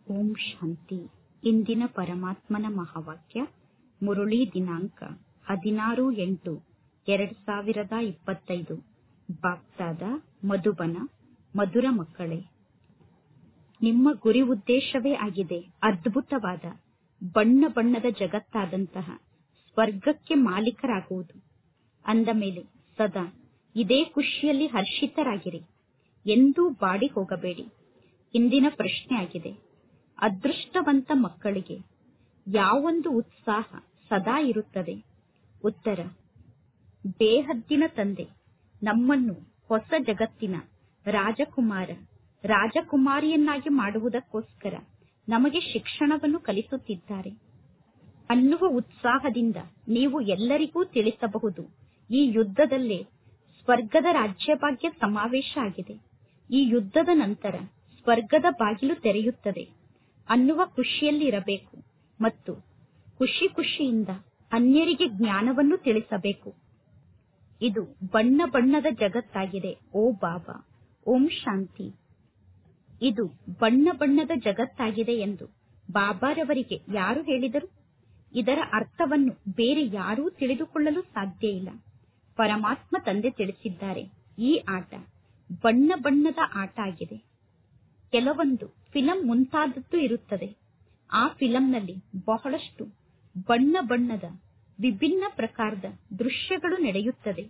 ಓಂ ಶಾಂತಿ. ಇಂದಿನ ಪರಮಾತ್ಮನ ಮಹಾವಾಕ್ಯ ಮುರುಳಿ ದಿನಾಂಕ 16/8/2025. ಬಾಪ್ದಾದ ಮಧುಬನ. ಮಧುರ ಮಕ್ಕಳೇ, ನಿಮ್ಮ ಗುರಿ ಉದ್ದೇಶವೇ ಆಗಿದೆ ಅದ್ಭುತವಾದ ಬಣ್ಣ ಬಣ್ಣದ ಜಗತ್ತಾದಂತಹ ಸ್ವರ್ಗಕ್ಕೆ ಮಾಲೀಕರಾಗುವುದು. ಅಂದ ಮೇಲೆ ಸದಾ ಇದೇ ಖುಷಿಯಲ್ಲಿ ಹರ್ಷಿತರಾಗಿರಿ, ಎಂದೂ ಬಾಡಿ ಹೋಗಬೇಡಿ. ಇಂದಿನ ಪ್ರಶ್ನೆ ಆಗಿದೆ, ಅದೃಷ್ಟವಂತ ಮಕ್ಕಳಿಗೆ ಯಾವೊಂದು ಉತ್ಸಾಹ ಸದಾ ಇರುತ್ತದೆ? ಉತ್ತರ, ಬೇಹದ್ದಿನ ತಂದೆ ನಮ್ಮನ್ನು ಹೊಸ ಜಗತ್ತಿನ ರಾಜಕುಮಾರ ರಾಜಕುಮಾರಿಯನ್ನಾಗಿ ಮಾಡುವುದಕ್ಕೋಸ್ಕರ ನಮಗೆ ಶಿಕ್ಷಣವನ್ನು ಕಲಿಸುತ್ತಿದ್ದಾರೆ ಅನ್ನುವ ಉತ್ಸಾಹದಿಂದ ನೀವು ಎಲ್ಲರಿಗೂ ತಿಳಿಸಬಹುದು, ಈ ಯುದ್ಧದಲ್ಲೇ ಸ್ವರ್ಗದ ರಾಜ್ಯಭಾಗ್ಯ ಸಮಾವೇಶ ಆಗಿದೆ. ಈ ಯುದ್ಧದ ನಂತರ ಸ್ವರ್ಗದ ಬಾಗಿಲು ತೆರೆಯುತ್ತದೆ ಅನ್ನುವ ಖುಷಿಯಲ್ಲಿ ಇರಬೇಕು ಮತ್ತು ಖುಷಿ ಖುಷಿಯಿಂದ ಅನ್ಯರಿಗೆ ಜ್ಞಾನವನ್ನು ತಿಳಿಸಬೇಕು. ಇದು ಬಣ್ಣ ಬಣ್ಣದ ಜಗತ್ತಾಗಿದೆ. ಓ ಬಾಬಾ, ಓಂ ಶಾಂತಿ. ಇದು ಬಣ್ಣ ಬಣ್ಣದ ಜಗತ್ತಾಗಿದೆ ಎಂದು ಬಾಬಾರವರಿಗೆ ಯಾರು ಹೇಳಿದರು? ಇದರ ಅರ್ಥವನ್ನು ಬೇರೆ ಯಾರೂ ತಿಳಿದುಕೊಳ್ಳಲು ಸಾಧ್ಯ ಇಲ್ಲ. ಪರಮಾತ್ಮ ತಂದೆ ತಿಳಿಸಿದ್ದಾರೆ, ಈ ಆಟ ಬಣ್ಣ ಬಣ್ಣದ ಆಟ ಆಗಿದೆ. ಕೆಲವೊಂದು ಫಿಲಂ ಮುಂತಾದದ್ದು ಇರುತ್ತದೆ. ಆ ಫಿಲಂನಲ್ಲಿ ಬಹಳಷ್ಟು ಬಣ್ಣ ಬಣ್ಣದ ವಿಭಿನ್ನ ಪ್ರಕಾರದ ದೃಶ್ಯಗಳು ನಡೆಯುತ್ತದೆ.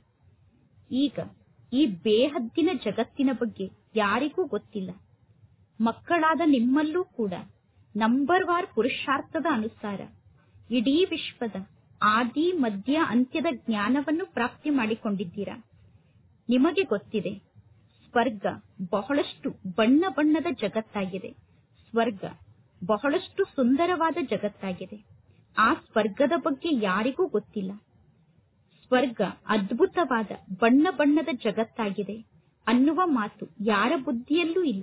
ಈಗ ಈ ಬೇಹದ್ದಿನ ಜಗತ್ತಿನ ಬಗ್ಗೆ ಯಾರಿಗೂ ಗೊತ್ತಿಲ್ಲ. ಮಕ್ಕಳಾದ ನಿಮ್ಮಲ್ಲೂ ಕೂಡ ನಂಬರ್ ವಾರ್ ಪುರುಷಾರ್ಥದ ಅನುಸಾರ ಇಡೀ ವಿಶ್ವದ ಆದಿ ಮಧ್ಯ ಅಂತ್ಯದ ಜ್ಞಾನವನ್ನು ಪ್ರಾಪ್ತಿ ಮಾಡಿಕೊಂಡಿದ್ದೀರಾ. ನಿಮಗೆ ಗೊತ್ತಿದೆ, ಸ್ವರ್ಗ ಬಹಳಷ್ಟು ಬಣ್ಣ ಬಣ್ಣದ ಜಗತ್ತಾಗಿದೆ. ಸ್ವರ್ಗ ಬಹಳಷ್ಟು ಸುಂದರವಾದ ಜಗತ್ತಾಗಿದೆ. ಆ ಸ್ವರ್ಗದ ಬಗ್ಗೆ ಯಾರಿಗೂ ಗೊತ್ತಿಲ್ಲ. ಸ್ವರ್ಗ ಅದ್ಭುತವಾದ ಬಣ್ಣ ಬಣ್ಣದ ಜಗತ್ತಾಗಿದೆ ಅನ್ನುವ ಮಾತು ಯಾರ ಬುದ್ಧಿಯಲ್ಲೂ ಇಲ್ಲ.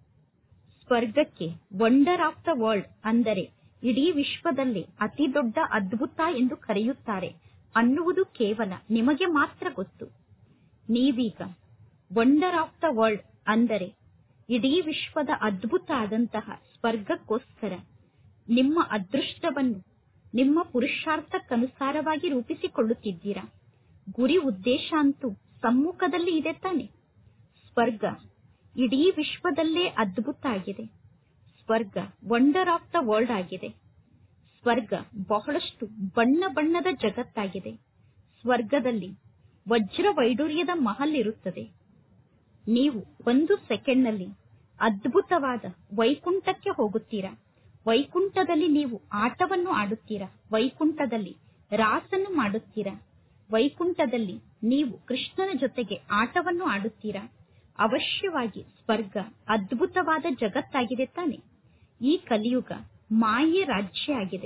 ಸ್ವರ್ಗಕ್ಕೆ ವಂಡರ್ ಆಫ್ ದ ವರ್ಲ್ಡ್ ಅಂದರೆ ಇಡೀ ವಿಶ್ವದಲ್ಲೇ ಅತಿ ದೊಡ್ಡ ಅದ್ಭುತ ಎಂದು ಕರೆಯುತ್ತಾರೆ ಅನ್ನುವುದು ಕೇವಲ ನಿಮಗೆ ಮಾತ್ರ ಗೊತ್ತು. ನೀವೀಗ ವಂಡರ್ ಆಫ್ ದ ವರ್ಲ್ಡ್ ಅಂದರೆ ಇಡೀ ವಿಶ್ವದ ಅದ್ಭುತ ಆದಂತಹ ಸ್ವರ್ಗಕ್ಕೋಸ್ಕರ ನಿಮ್ಮ ಅದೃಷ್ಟವನ್ನು ನಿಮ್ಮ ಪುರುಷಾರ್ಥಕ್ಕನುಸಾರವಾಗಿ ರೂಪಿಸಿಕೊಳ್ಳುತ್ತಿದ್ದೀರಾ. ಗುರಿ ಉದ್ದೇಶ ಅಂತೂ ಸಮ್ಮುಖದಲ್ಲಿ ಇದೆ ತಾನೆ. ಸ್ವರ್ಗ ಇಡೀ ವಿಶ್ವದಲ್ಲೇ ಅದ್ಭುತ ಆಗಿದೆ. ಸ್ವರ್ಗ ವಂಡರ್ ಆಫ್ ದ ವರ್ಲ್ಡ್ ಆಗಿದೆ. ಸ್ವರ್ಗ ಬಹಳಷ್ಟು ಬಣ್ಣ ಬಣ್ಣದ ಜಗತ್ತಾಗಿದೆ. ಸ್ವರ್ಗದಲ್ಲಿ ವಜ್ರ ವೈಡೂರ್ಯದ ಮಹಲ್ ಇರುತ್ತದೆ. ನೀವು 1 ಸೆಕೆಂಡ್ನಲ್ಲಿ ಅದ್ಭುತವಾದ ವೈಕುಂಠಕ್ಕೆ ಹೋಗುತ್ತೀರಾ. ವೈಕುಂಠದಲ್ಲಿ ನೀವು ಆಟವನ್ನು ಆಡುತ್ತೀರಾ. ವೈಕುಂಠದಲ್ಲಿ ರಾಸನ್ನು ಮಾಡುತ್ತೀರಾ. ವೈಕುಂಠದಲ್ಲಿ ನೀವು ಕೃಷ್ಣನ ಜೊತೆಗೆ ಆಟವನ್ನು ಆಡುತ್ತೀರಾ. ಅವಶ್ಯವಾಗಿ ಸ್ವರ್ಗ ಅದ್ಭುತವಾದ ಜಗತ್ತಾಗಿದೆ ತಾನೆ. ಈ ಕಲಿಯುಗ ಮಾಯೆ ರಾಜ್ಯ ಆಗಿದೆ.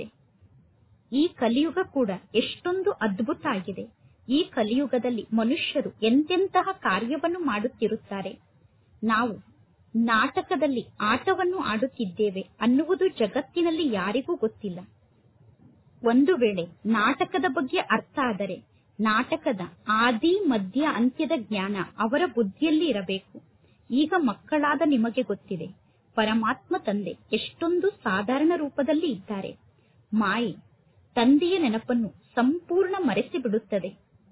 ಈ ಕಲಿಯುಗ ಕೂಡ ಎಷ್ಟೊಂದು ಅದ್ಭುತ ಆಗಿದೆ. ಈ ಕಲಿಯುಗದಲ್ಲಿ ಮನುಷ್ಯರು ಎಂತೆಂತಹ ಕಾರ್ಯವನ್ನು ಮಾಡುತ್ತಿರುತ್ತಾರೆ. ನಾವು ನಾಟಕದಲ್ಲಿ ಆಟವನ್ನು ಆಡುತ್ತಿದ್ದೇವೆ ಅನ್ನುವುದು ಜಗತ್ತಿನಲ್ಲಿ ಯಾರಿಗೂ ಗೊತ್ತಿಲ್ಲ. ಒಂದು ವೇಳೆ ನಾಟಕದ ಬಗ್ಗೆ ಅರ್ಥ ಆದರೆ ನಾಟಕದ ಆದಿ ಮಧ್ಯ ಅಂತ್ಯದ ಜ್ಞಾನ ಅವರ ಬುದ್ಧಿಯಲ್ಲಿ ಇರಬೇಕು. ಈಗ ಮಕ್ಕಳಾದ ನಿಮಗೆ ಗೊತ್ತಿದೆ, ಪರಮಾತ್ಮ ತಂದೆ ಎಷ್ಟೊಂದು ಸಾಧಾರಣ ರೂಪದಲ್ಲಿ ಇದ್ದಾರೆ. ಮಾಯೆ ತಂದೆಯ ನೆನಪನ್ನು ಸಂಪೂರ್ಣ ಮರೆಸಿ ಬಿಡುತ್ತದೆ.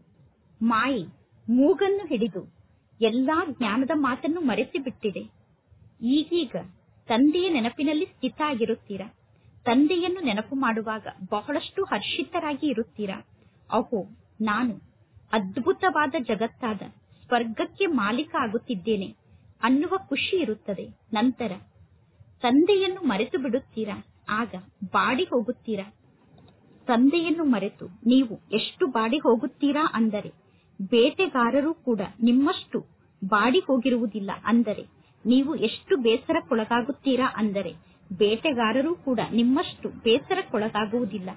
ಮಾಯೆ ಮೂಗನ್ನು ಹಿಡಿದು ಎಲ್ಲಾ ಜ್ಞಾನದ ಮಾತನ್ನು ಮರೆಸಿ ಬಿಟ್ಟಿದೆ. ಈಗೀಗ ತಂದೆಯ ನೆನಪಿನಲ್ಲಿ ಸ್ಥಿತ ಆಗಿರುತ್ತೀರಾ. ತಂದೆಯನ್ನು ನೆನಪು ಮಾಡುವಾಗ ಬಹಳಷ್ಟು ಹರ್ಷಿತರಾಗಿ ಇರುತ್ತೀರಾ. ಅಹೋ, ನಾನು ಅದ್ಭುತವಾದ ಜಗತ್ತಾದ ಸ್ವರ್ಗಕ್ಕೆ ಮಾಲೀಕ ಆಗುತ್ತಿದ್ದೇನೆ ಅನ್ನುವ ಖುಷಿ ಇರುತ್ತದೆ. ನಂತರ ತಂದೆಯನ್ನು ಮರೆತು ಬಿಡುತ್ತೀರಾ. ಆಗ ಬಾಡಿ ಹೋಗುತ್ತೀರಾ. ತಂದೆಯನ್ನು ಮರೆತು ನೀವು ಎಷ್ಟು ಬಾಡಿ ಹೋಗುತ್ತೀರಾ ಅಂದರೆ ಬೇಟೆಗಾರರು ಕೂಡ ನಿಮ್ಮಷ್ಟು ಬಾಡಿ ಹೋಗಿರುವುದಿಲ್ಲ. ಅಂದರೆ ನೀವು ಎಷ್ಟು ಬೇಸರಕ್ಕೊಳಗಾಗುತ್ತೀರಾ ಅಂದರೆ ಬೇಟೆಗಾರರು ಕೂಡ ನಿಮ್ಮಷ್ಟು ಬೇಸರಕ್ಕೊಳಗಾಗುವುದಿಲ್ಲ.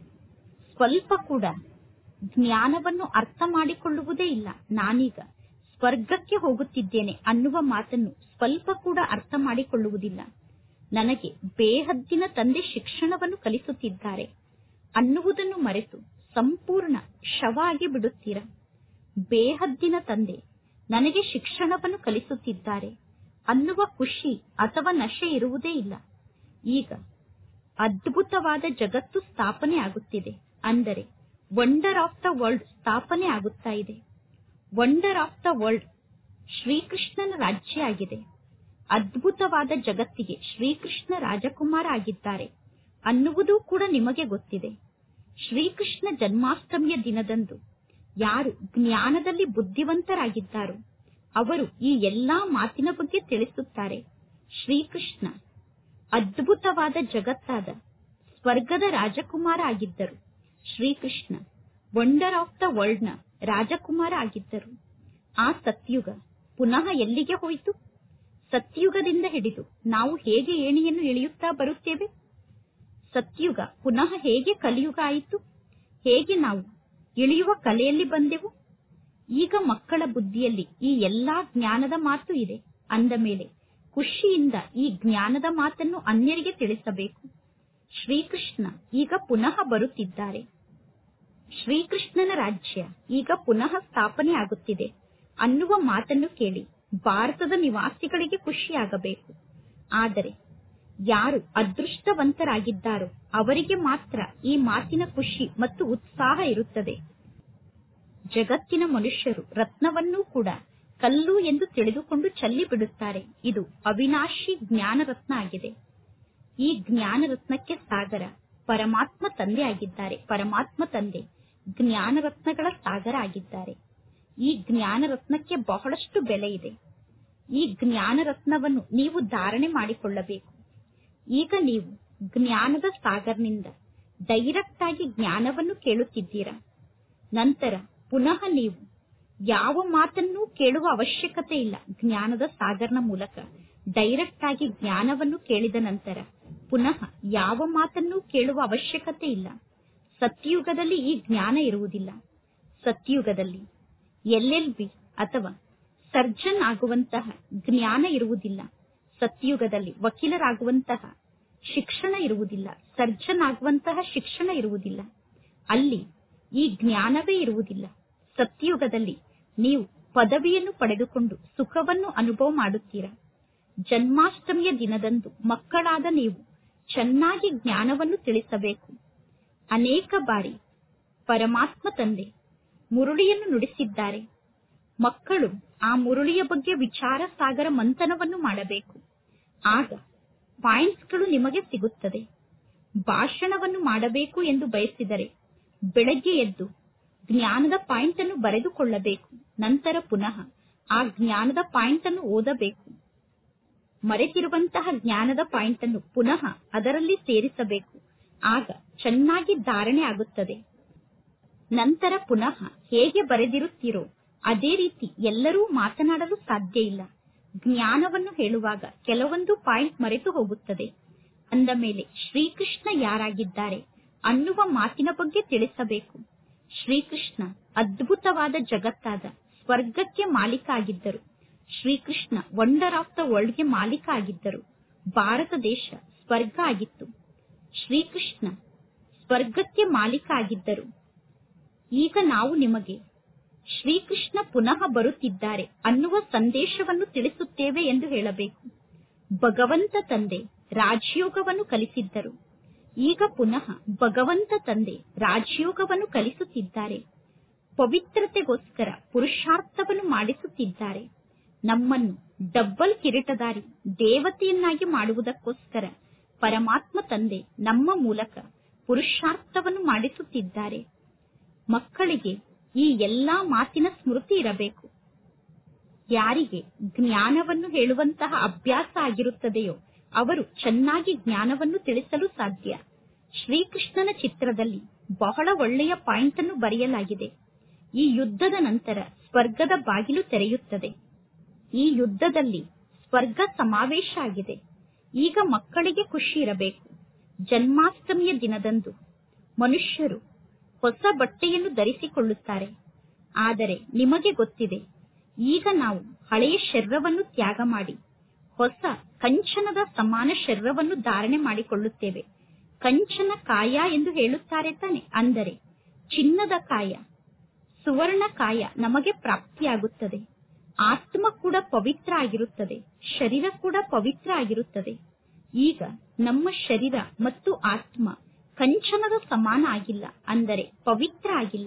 ಸ್ವಲ್ಪ ಕೂಡ ಜ್ಞಾನವನ್ನು ಅರ್ಥ ಮಾಡಿಕೊಳ್ಳುವುದೇ ಇಲ್ಲ. ನಾನೀಗ ಸ್ವರ್ಗಕ್ಕೆ ಹೋಗುತ್ತಿದ್ದೇನೆ ಅನ್ನುವ ಮಾತನ್ನು ಸ್ವಲ್ಪ ಕೂಡ ಅರ್ಥ ಮಾಡಿಕೊಳ್ಳುವುದಿಲ್ಲ. ನನಗೆ ಬೇಹದ್ದಿನ ತಂದೆ ಶಿಕ್ಷಣವನ್ನು ಕಲಿಸುತ್ತಿದ್ದಾರೆ ಅನ್ನುವುದನ್ನು ಮರೆತು ಸಂಪೂರ್ಣ ಶವ ಆಗಿ ಬಿಡುತ್ತೀರಾ. ಬೇಹದ್ದಿನ ತಂದೆ ನನಗೆ ಶಿಕ್ಷಣವನ್ನು ಕಲಿಸುತ್ತಿದ್ದಾರೆ ಅನ್ನುವ ಖುಷಿ ಅಥವಾ ನಶೆ ಇರುವುದೇ ಇಲ್ಲ. ಈಗ ಅದ್ಭುತವಾದ ಜಗತ್ತು ಸ್ಥಾಪನೆ ಆಗುತ್ತಿದೆ. ಅಂದರೆ ವಂಡರ್ ಆಫ್ ದ ವರ್ಲ್ಡ್ ಸ್ಥಾಪನೆ ಆಗುತ್ತಾ ಇದೆ. ವಂಡರ್ ಆಫ್ ದ ವರ್ಲ್ಡ್ ಶ್ರೀಕೃಷ್ಣನ ರಾಜ್ಯ ಆಗಿದೆ. ಅದ್ಭುತವಾದ ಜಗತ್ತಿಗೆ ಶ್ರೀಕೃಷ್ಣ ರಾಜಕುಮಾರ ಆಗಿದ್ದಾರೆ ಅನ್ನುವುದೂ ಕೂಡ ನಿಮಗೆ ಗೊತ್ತಿದೆ. ಶ್ರೀಕೃಷ್ಣ ಜನ್ಮಾಷ್ಟಮಿಯ ದಿನದಂದು ಯಾರು ಜ್ಞಾನದಲ್ಲಿ ಬುದ್ಧಿವಂತರಾಗಿದ್ದಾರೋ ಅವರು ಈ ಎಲ್ಲಾ ಮಾತಿನ ಬಗ್ಗೆ ತಿಳಿಸುತ್ತಾರೆ. ಶ್ರೀಕೃಷ್ಣ ಅದ್ಭುತವಾದ ಜಗತ್ತಾದ ಸ್ವರ್ಗದ ರಾಜಕುಮಾರ ಆಗಿದ್ದರು. Srikrishna wonder of the world ನ ರಾಜಕುಮಾರ ಆಗಿದ್ದರು. ಆ ಸತ್ಯುಗ ಪುನಃ ಎಲ್ಲಿಗೆ ಹೋಯಿತು? ಸತ್ಯುಗದಿಂದ ಹಿಡಿದು ನಾವು ಹೇಗೆ ಏಣಿಯನ್ನು ಇಳಿಯುತ್ತಾ ಬರುತ್ತೇವೆ? ಸತ್ಯುಗ ಪುನಃ ಹೇಗೆ ಕಲಿಯುಗ ಆಯಿತು? ಹೇಗೆ ನಾವು ಇಳಿಯುವ ಕಲೆಯಲ್ಲಿ ಬಂದೆವು? ಈಗ ಮಕ್ಕಳ ಬುದ್ಧಿಯಲ್ಲಿ ಈ ಎಲ್ಲಾ ಜ್ಞಾನದ ಮಾತು ಇದೆ. ಅಂದ ಮೇಲೆ ಖುಷಿಯಿಂದ ಈ ಜ್ಞಾನದ ಮಾತನ್ನು ಅನ್ಯರಿಗೆ ತಿಳಿಸಬೇಕು. ಶ್ರೀಕೃಷ್ಣ ಈಗ ಪುನಃ ಬರುತ್ತಿದ್ದಾರೆ. ಶ್ರೀಕೃಷ್ಣನ ರಾಜ್ಯ ಈಗ ಪುನಃ ಸ್ಥಾಪನೆ ಆಗುತ್ತಿದೆ ಅನ್ನುವ ಮಾತನ್ನು ಕೇಳಿ ಭಾರತದ ನಿವಾಸಿಗಳಿಗೆ ಖುಷಿಯಾಗಬೇಕು. ಆದರೆ ಯಾರು ಅದೃಷ್ಟವಂತರಾಗಿದ್ದಾರೋ ಅವರಿಗೆ ಮಾತ್ರ ಈ ಮಾತಿನ ಖುಷಿ ಮತ್ತು ಉತ್ಸಾಹ ಇರುತ್ತದೆ. ಜಗತ್ತಿನ ಮನುಷ್ಯರು ರತ್ನವನ್ನೂ ಕೂಡ ಕಲ್ಲು ಎಂದು ತಿಳಿದುಕೊಂಡು ಚೆಲ್ಲಿ ಬಿಡುತ್ತಾರೆ. ಇದು ಅವಿನಾಶಿ ಜ್ಞಾನ ರತ್ನ ಆಗಿದೆ. ಈ ಜ್ಞಾನ ರತ್ನಕ್ಕೆ ಸಾಗರ ಪರಮಾತ್ಮ ತಂದೆ ಆಗಿದ್ದಾರೆ. ಪರಮಾತ್ಮ ತಂದೆ ಜ್ಞಾನ ರತ್ನಗಳ ಸಾಗರ ಆಗಿದ್ದಾರೆ. ಈ ಜ್ಞಾನ ರತ್ನಕ್ಕೆ ಬಹಳಷ್ಟು ಬೆಲೆ ಇದೆ. ಈ ಜ್ಞಾನ ರತ್ನವನ್ನು ನೀವು ಧಾರಣೆ ಮಾಡಿಕೊಳ್ಳಬೇಕು. ಈಗ ನೀವು ಜ್ಞಾನದ ಸಾಗರ್ನಿಂದ ಡೈರೆಕ್ಟ್ ಆಗಿ ಜ್ಞಾನವನ್ನು ಕೇಳುತ್ತಿದ್ದೀರಾ. ನಂತರ ಪುನಃ ನೀವು ಯಾವ ಮಾತನ್ನೂ ಕೇಳುವ ಅವಶ್ಯಕತೆ ಇಲ್ಲ. ಜ್ಞಾನದ ಸಾಗರ್ನ ಮೂಲಕ ಡೈರೆಕ್ಟ್ ಆಗಿ ಜ್ಞಾನವನ್ನು ಕೇಳಿದ ನಂತರ ಪುನಃ ಯಾವ ಮಾತನ್ನೂ ಕೇಳುವ ಅವಶ್ಯಕತೆ ಇಲ್ಲ. ಸತ್ಯುಗದಲ್ಲಿ ಈ ಜ್ಞಾನ ಇರುವುದಿಲ್ಲ. ಸತ್ಯುಗದಲ್ಲಿ LLB ಅಥವಾ ಸರ್ಜನ್ ಆಗುವಂತಹ ಜ್ಞಾನ ಇರುವುದಿಲ್ಲ. ಸತ್ಯುಗದಲ್ಲಿ ವಕೀಲರಾಗುವಂತಹ ಶಿಕ್ಷಣ ಇರುವುದಿಲ್ಲ. ಸರ್ಜನ್ ಆಗುವಂತಹ ಶಿಕ್ಷಣ ಇರುವುದಿಲ್ಲ. ಅಲ್ಲಿ ಈ ಜ್ಞಾನವೇ ಇರುವುದಿಲ್ಲ. ಸತ್ಯುಗದಲ್ಲಿ ನೀವು ಪದವಿಯನ್ನು ಪಡೆದುಕೊಂಡು ಸುಖವನ್ನು ಅನುಭವ ಮಾಡುತ್ತೀರಾ. ಜನ್ಮಾಷ್ಟಮಿಯ ದಿನದಂದು ಮಕ್ಕಳಾದ ನೀವು ಚೆನ್ನಾಗಿ ಜ್ಞಾನವನ್ನು ತಿಳಿಸಬೇಕು. ಅನೇಕ ಬಾರಿ ಪರಮಾತ್ಮ ತಂದೆ ಮುರುಳಿಯನ್ನು ನುಡಿಸಿದ್ದಾರೆ. ಮಕ್ಕಳು ಆ ಮುರುಳಿಯ ಬಗ್ಗೆ ವಿಚಾರ ಸಾಗರ ಮಂಥನವನ್ನು ಮಾಡಬೇಕು. ಆಗ ಪಾಯಿಂಟ್ಸ್ಗಳು ನಿಮಗೆ ಸಿಗುತ್ತದೆ. ಭಾಷಣವನ್ನು ಮಾಡಬೇಕು ಎಂದು ಬಯಸಿದರೆ ಬೆಳಗ್ಗೆ ಎದ್ದು ಜ್ಞಾನದ ಪಾಯಿಂಟ್ ಅನ್ನು ಬರೆದುಕೊಳ್ಳಬೇಕು. ನಂತರ ಪುನಃ ಆ ಜ್ಞಾನದ ಪಾಯಿಂಟ್ ಅನ್ನು ಓದಬೇಕು. ಮರೆತಿರುವಂತಹ ಜ್ಞಾನದ ಪಾಯಿಂಟ್ ಅನ್ನು ಪುನಃ ಅದರಲ್ಲಿ ಸೇರಿಸಬೇಕು. ಆಗ ಚೆನ್ನಾಗಿ ಧಾರಣೆ ಆಗುತ್ತದೆ. ನಂತರ ಪುನಃ ಹೇಗೆ ಬರೆದಿರುತ್ತೀರೋ ಅದೇ ರೀತಿ ಎಲ್ಲರೂ ಮಾತನಾಡಲು ಸಾಧ್ಯ ಇಲ್ಲ. ಜ್ಞಾನವನ್ನು ಹೇಳುವಾಗ ಕೆಲವೊಂದು ಪಾಯಿಂಟ್ ಮರೆತು ಹೋಗುತ್ತದೆ. ಅಂದ ಮೇಲೆ ಶ್ರೀಕೃಷ್ಣ ಯಾರಾಗಿದ್ದಾರೆ ಅನ್ನುವ ಮಾತಿನ ಬಗ್ಗೆ ತಿಳಿಸಬೇಕು. ಶ್ರೀಕೃಷ್ಣ ಅದ್ಭುತವಾದ ಜಗತ್ತಾದ ಸ್ವರ್ಗಕ್ಕೆ ಮಾಲೀಕ ಆಗಿದ್ದರು. ಶ್ರೀಕೃಷ್ಣ ವಂಡರ್ ಆಫ್ ದ ವರ್ಲ್ಡ್ಗೆ ಮಾಲೀಕ ಆಗಿದ್ದರು. ಭಾರತ ದೇಶ ಸ್ವರ್ಗ ಆಗಿತ್ತು. ಶ್ರೀಕೃಷ್ಣ ಸ್ವರ್ಗಕ್ಕೆ ಮಾಲೀಕ ಆಗಿದ್ದರು. ಈಗ ನಾವು ನಿಮಗೆ ಶ್ರೀಕೃಷ್ಣ ಪುನಃ ಬರುತ್ತಿದ್ದಾರೆ ಅನ್ನುವ ಸಂದೇಶವನ್ನು ತಿಳಿಸುತ್ತೇವೆ ಎಂದು ಹೇಳಬೇಕು. ಭಗವಂತ ತಂದೆ ರಾಜಯೋಗವನ್ನು ಕಲಿಸಿದ್ದರು. ಈಗ ಪುನಃ ಭಗವಂತ ತಂದೆ ರಾಜಯೋಗವನ್ನು ಕಲಿಸುತ್ತಿದ್ದಾರೆ. ಪವಿತ್ರತೆಗೋಸ್ಕರ ಪುರುಷಾರ್ಥವನ್ನು ಮಾಡಿಸುತ್ತಿದ್ದಾರೆ. ನಮ್ಮನ್ನು ಡಬ್ಬಲ್ ಕಿರೀಟಧಾರಿ ದೇವತೆಯನ್ನಾಗಿ ಮಾಡುವುದಕ್ಕೋಸ್ಕರ ಪರಮಾತ್ಮ ತಂದೆ ನಮ್ಮ ಮೂಲಕ ಪುರುಷಾರ್ಥವನ್ನು ಮಾಡಿಸುತ್ತಿದ್ದಾರೆ. ಮಕ್ಕಳಿಗೆ ಈ ಎಲ್ಲಾ ಮಾತಿನ ಸ್ಮೃತಿ ಇರಬೇಕು. ಯಾರಿಗೆ ಜ್ಞಾನವನ್ನು ಹೇಳುವಂತಹ ಅಭ್ಯಾಸ ಆಗಿರುತ್ತದೆಯೋ ಅವರು ಚೆನ್ನಾಗಿ ಜ್ಞಾನವನ್ನು ತಿಳಿಸಲು ಸಾಧ್ಯ. ಶ್ರೀಕೃಷ್ಣನ ಚಿತ್ರದಲ್ಲಿ ಬಹಳ ಒಳ್ಳೆಯ ಪಾಯಿಂಟ್ ಅನ್ನು ಬರೆಯಲಾಗಿದೆ. ಈ ಯುದ್ಧದ ನಂತರ ಸ್ವರ್ಗದ ಬಾಗಿಲು ತೆರೆಯುತ್ತದೆ. ಈ ಯುದ್ಧದಲ್ಲಿ ಸ್ವರ್ಗ ಸಮಾವೇಶ ಆಗಿದೆ. ಈಗ ಮಕ್ಕಳಿಗೆ ಖುಷಿ ಇರಬೇಕು. ಜನ್ಮಾಷ್ಟಮಿಯ ದಿನದಂದು ಮನುಷ್ಯರು ಹೊಸ ಬಟ್ಟೆಯನ್ನು ಧರಿಸಿಕೊಳ್ಳುತ್ತಾರೆ. ಆದರೆ ನಿಮಗೆ ಗೊತ್ತಿದೆ, ಈಗ ನಾವು ಹಳೆಯ ಶರೀರವನ್ನು ತ್ಯಾಗ ಮಾಡಿ ಹೊಸ ಕಂಚನದ ಸಮಾನ ಶರೀರವನ್ನು ಧಾರಣೆ ಮಾಡಿಕೊಳ್ಳುತ್ತೇವೆ. ಕಂಚನ ಕಾಯ ಎಂದು ಹೇಳುತ್ತಾರೆ ತಾನೆ. ಅಂದರೆ ಚಿನ್ನದ ಕಾಯ, ಸುವರ್ಣ ಕಾಯ ನಮಗೆ ಪ್ರಾಪ್ತಿಯಾಗುತ್ತದೆ. ಆತ್ಮ ಕೂಡ ಪವಿತ್ರ ಆಗಿರುತ್ತದೆ. ಶರೀರ ಕೂಡ ಪವಿತ್ರ ಆಗಿರುತ್ತದೆ. ಈಗ ನಮ್ಮ ಶರೀರ ಮತ್ತು ಆತ್ಮ ಕಂಚನದ ಸಮಾನ ಆಗಿಲ್ಲ, ಅಂದರೆ ಪವಿತ್ರ ಆಗಿಲ್ಲ.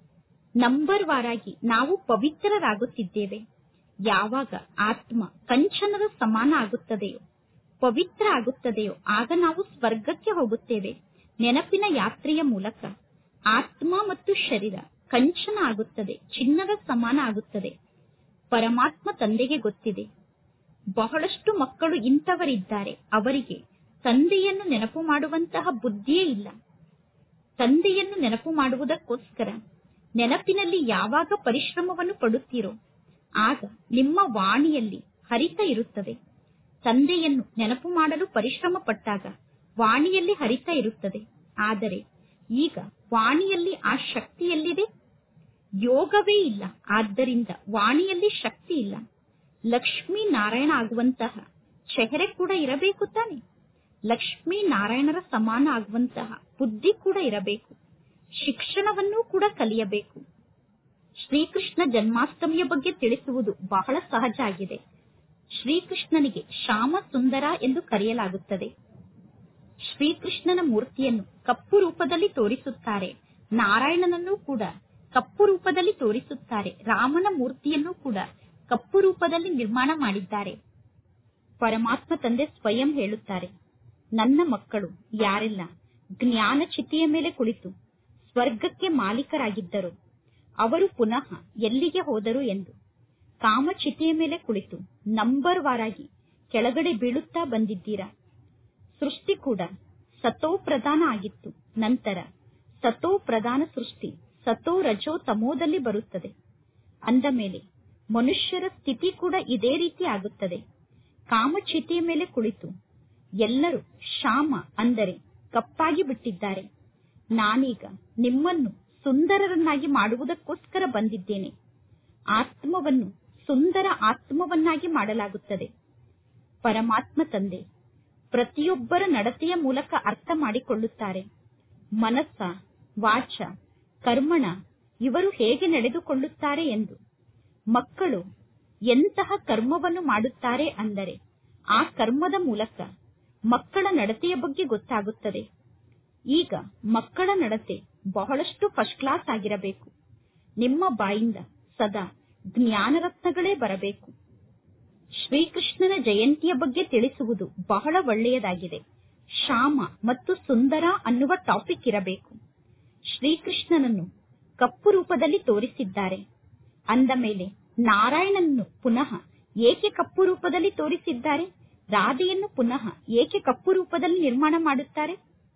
ನಂಬರ್ ವಾರಾಗಿ ನಾವು ಪವಿತ್ರರಾಗುತ್ತಿದ್ದೇವೆ. ಯಾವಾಗ ಆತ್ಮ ಕಂಚನದ ಸಮಾನ ಆಗುತ್ತದೆಯೋ, ಪವಿತ್ರ ಆಗುತ್ತದೆಯೋ, ಆಗ ನಾವು ಸ್ವರ್ಗಕ್ಕೆ ಹೋಗುತ್ತೇವೆ. ನೆನಪಿನ ಯಾತ್ರೆಯ ಮೂಲಕ ಆತ್ಮ ಮತ್ತು ಶರೀರ ಕಂಚನ ಆಗುತ್ತದೆ, ಚಿನ್ನದ ಸಮಾನ ಆಗುತ್ತದೆ. ಪರಮಾತ್ಮ ತಂದೆಗೆ ಗೊತ್ತಿದೆ, ಬಹಳಷ್ಟು ಮಕ್ಕಳು ಇಂಥವರಿದ್ದಾರೆ, ಅವರಿಗೆ ತಂದೆಯನ್ನು ನೆನಪು ಮಾಡುವಂತಹ ಬುದ್ಧಿಯೇ ಇಲ್ಲ. ತಂದೆಯನ್ನು ನೆನಪು ಮಾಡುವುದಕ್ಕೋಸ್ಕರ ನೆನಪಿನಲ್ಲಿ ಯಾವಾಗ ಪರಿಶ್ರಮವನ್ನು ಪಡುತ್ತೀರೋ, ಆಗ ನಿಮ್ಮ ವಾಣಿಯಲ್ಲಿ ಹರಿತ ಇರುತ್ತದೆ. ತಂದೆಯನ್ನು ನೆನಪು ಮಾಡಲು ಪರಿಶ್ರಮ ಪಟ್ಟಾಗ ವಾಣಿಯಲ್ಲಿ ಹರಿತ ಇರುತ್ತದೆ. ಆದರೆ ಈಗ ವಾಣಿಯಲ್ಲಿ ಆ ಶಕ್ತಿ ಎಲ್ಲಿದೆ? ಯೋಗವೇ ಇಲ್ಲ. ಆದ್ದರಿಂದ ವಾಣಿಯಲ್ಲಿ ಶಕ್ತಿ ಇಲ್ಲ. ಲಕ್ಷ್ಮೀ ನಾರಾಯಣ ಆಗುವಂತಹ ಚೆಹರೆ ಕೂಡ ಇರಬೇಕು ತಾನೆ. ಲಕ್ಷ್ಮೀ ನಾರಾಯಣರ ಸಮಾನ ಆಗುವಂತಹ ಬುದ್ಧಿ ಕೂಡ ಇರಬೇಕು. ಶಿಕ್ಷಣವನ್ನೂ ಕೂಡ ಕಲಿಯಬೇಕು. ಶ್ರೀಕೃಷ್ಣ ಜನ್ಮಾಷ್ಟಮಿಯ ಬಗ್ಗೆ ತಿಳಿಸುವುದು ಬಹಳ ಸಹಜ ಆಗಿದೆ. ಶ್ರೀಕೃಷ್ಣನಿಗೆ ಶ್ಯಾಮ ಸುಂದರ ಎಂದು ಕರೆಯಲಾಗುತ್ತದೆ. ಶ್ರೀಕೃಷ್ಣನ ಮೂರ್ತಿಯನ್ನು ಕಪ್ಪು ರೂಪದಲ್ಲಿ ತೋರಿಸುತ್ತಾರೆ. ನಾರಾಯಣನನ್ನು ಕೂಡ ಕಪ್ಪು ರೂಪದಲ್ಲಿ ತೋರಿಸುತ್ತಾರೆ. ರಾಮನ ಮೂರ್ತಿಯನ್ನು ಕೂಡ ಕಪ್ಪು ರೂಪದಲ್ಲಿ ನಿರ್ಮಾಣ ಮಾಡಿದ್ದಾರೆ. ಪರಮಾತ್ಮ ತಂದೆ ಸ್ವಯಂ ಹೇಳುತ್ತಾರೆ, ನನ್ನ ಮಕ್ಕಳು ಯಾರೆಲ್ಲ ಜ್ಞಾನ ಚಿತೆಯ ಮೇಲೆ ಕುಳಿತು ಸ್ವರ್ಗಕ್ಕೆ ಮಾಲೀಕರಾಗಿದ್ದರು, ಅವರು ಪುನಃ ಎಲ್ಲಿಗೆ ಹೋದರು ಎಂದು. ಕಾಮಚಿತೆಯ ಮೇಲೆ ಕುಳಿತು ನಂಬರ್ ವಾರಾಗಿ ಕೆಳಗಡೆ ಬೀಳುತ್ತಾ ಬಂದಿದ್ದೀರಾ. ಸೃಷ್ಟಿ ಕೂಡ ಸತೋ ಪ್ರಧಾನ ಆಗಿತ್ತು. ನಂತರ ಸತೋ ಪ್ರಧಾನ ಸೃಷ್ಟಿ ಸತೋ ರಜೋ ತಮೋದಲ್ಲಿ ಬರುತ್ತದೆ. ಅಂದ ಮೇಲೆ ಮನುಷ್ಯರ ಸ್ಥಿತಿ ಕೂಡ ಇದೇ ರೀತಿ ಆಗುತ್ತದೆ. ಕಾಮಚಿತೆಯ ಮೇಲೆ ಕುಳಿತು ಎಲ್ಲರೂ ಶ್ಯಾಮ ಅಂದರೆ ಕಪ್ಪಾಗಿ ಬಿಟ್ಟಿದ್ದಾರೆ. ನಾನೀಗ ನಿಮ್ಮನ್ನು ಸುಂದರರನ್ನಾಗಿ ಮಾಡುವುದಕ್ಕೋಸ್ಕರ ಬಂದಿದ್ದೇನೆ. ಆತ್ಮವನ್ನು ಸುಂದರ ಆತ್ಮವನ್ನಾಗಿ ಮಾಡಲಾಗುತ್ತದೆ. ಪರಮಾತ್ಮ ತಂದೆ ಪ್ರತಿಯೊಬ್ಬರ ನಡತೆಯ ಮೂಲಕ ಅರ್ಥ ಮಾಡಿಕೊಳ್ಳುತ್ತಾರೆ. ಮನಸ್ಸ, ವಾಚ, ಕರ್ಮಣ ಇವರು ಹೇಗೆ ನಡೆದುಕೊಳ್ಳುತ್ತಾರೆ ಎಂದು. ಮಕ್ಕಳು ಎಂತಹ ಕರ್ಮವನ್ನು ಮಾಡುತ್ತಾರೆ ಅಂದರೆ ಆ ಕರ್ಮದ ಮೂಲಕ ಮಕ್ಕಳ ನಡತೆಯ ಬಗ್ಗೆ ಗೊತ್ತಾಗುತ್ತದೆ. ಈಗ ಮಕ್ಕಳ ನಡತೆ ಬಹಳಷ್ಟು ಫಸ್ಟ್ ಕ್ಲಾಸ್ ಆಗಿರಬೇಕು. ನಿಮ್ಮ ಬಾಯಿಂದ ಸದಾ ಜ್ಞಾನರತ್ನಗಳೇ ಬರಬೇಕು. ಶ್ರೀಕೃಷ್ಣನ ಜಯಂತಿಯ ಬಗ್ಗೆ ತಿಳಿಸುವುದು ಬಹಳ ಒಳ್ಳೆಯದಾಗಿದೆ. ಶ್ಯಾಮ ಮತ್ತು ಸುಂದರ ಅನ್ನುವ ಟಾಪಿಕ್ ಇರಬೇಕು. ಶ್ರೀಕೃಷ್ಣನನ್ನು ಕಪ್ಪು ರೂಪದಲ್ಲಿ ತೋರಿಸಿದ್ದಾರೆ. ಅಂದ ಮೇಲೆ ನಾರಾಯಣನನ್ನು ಪುನಃ ಏಕೆ ಕಪ್ಪು ರೂಪದಲ್ಲಿ ತೋರಿಸಿದ್ದಾರೆ? ರಾಧೆಯನ್ನು ಪುನಃ ಏಕೆ ಕಪ್ಪು ರೂಪದಲ್ಲಿ ನಿರ್ಮಾಣ ಮಾಡುತ್ತಾರೆ?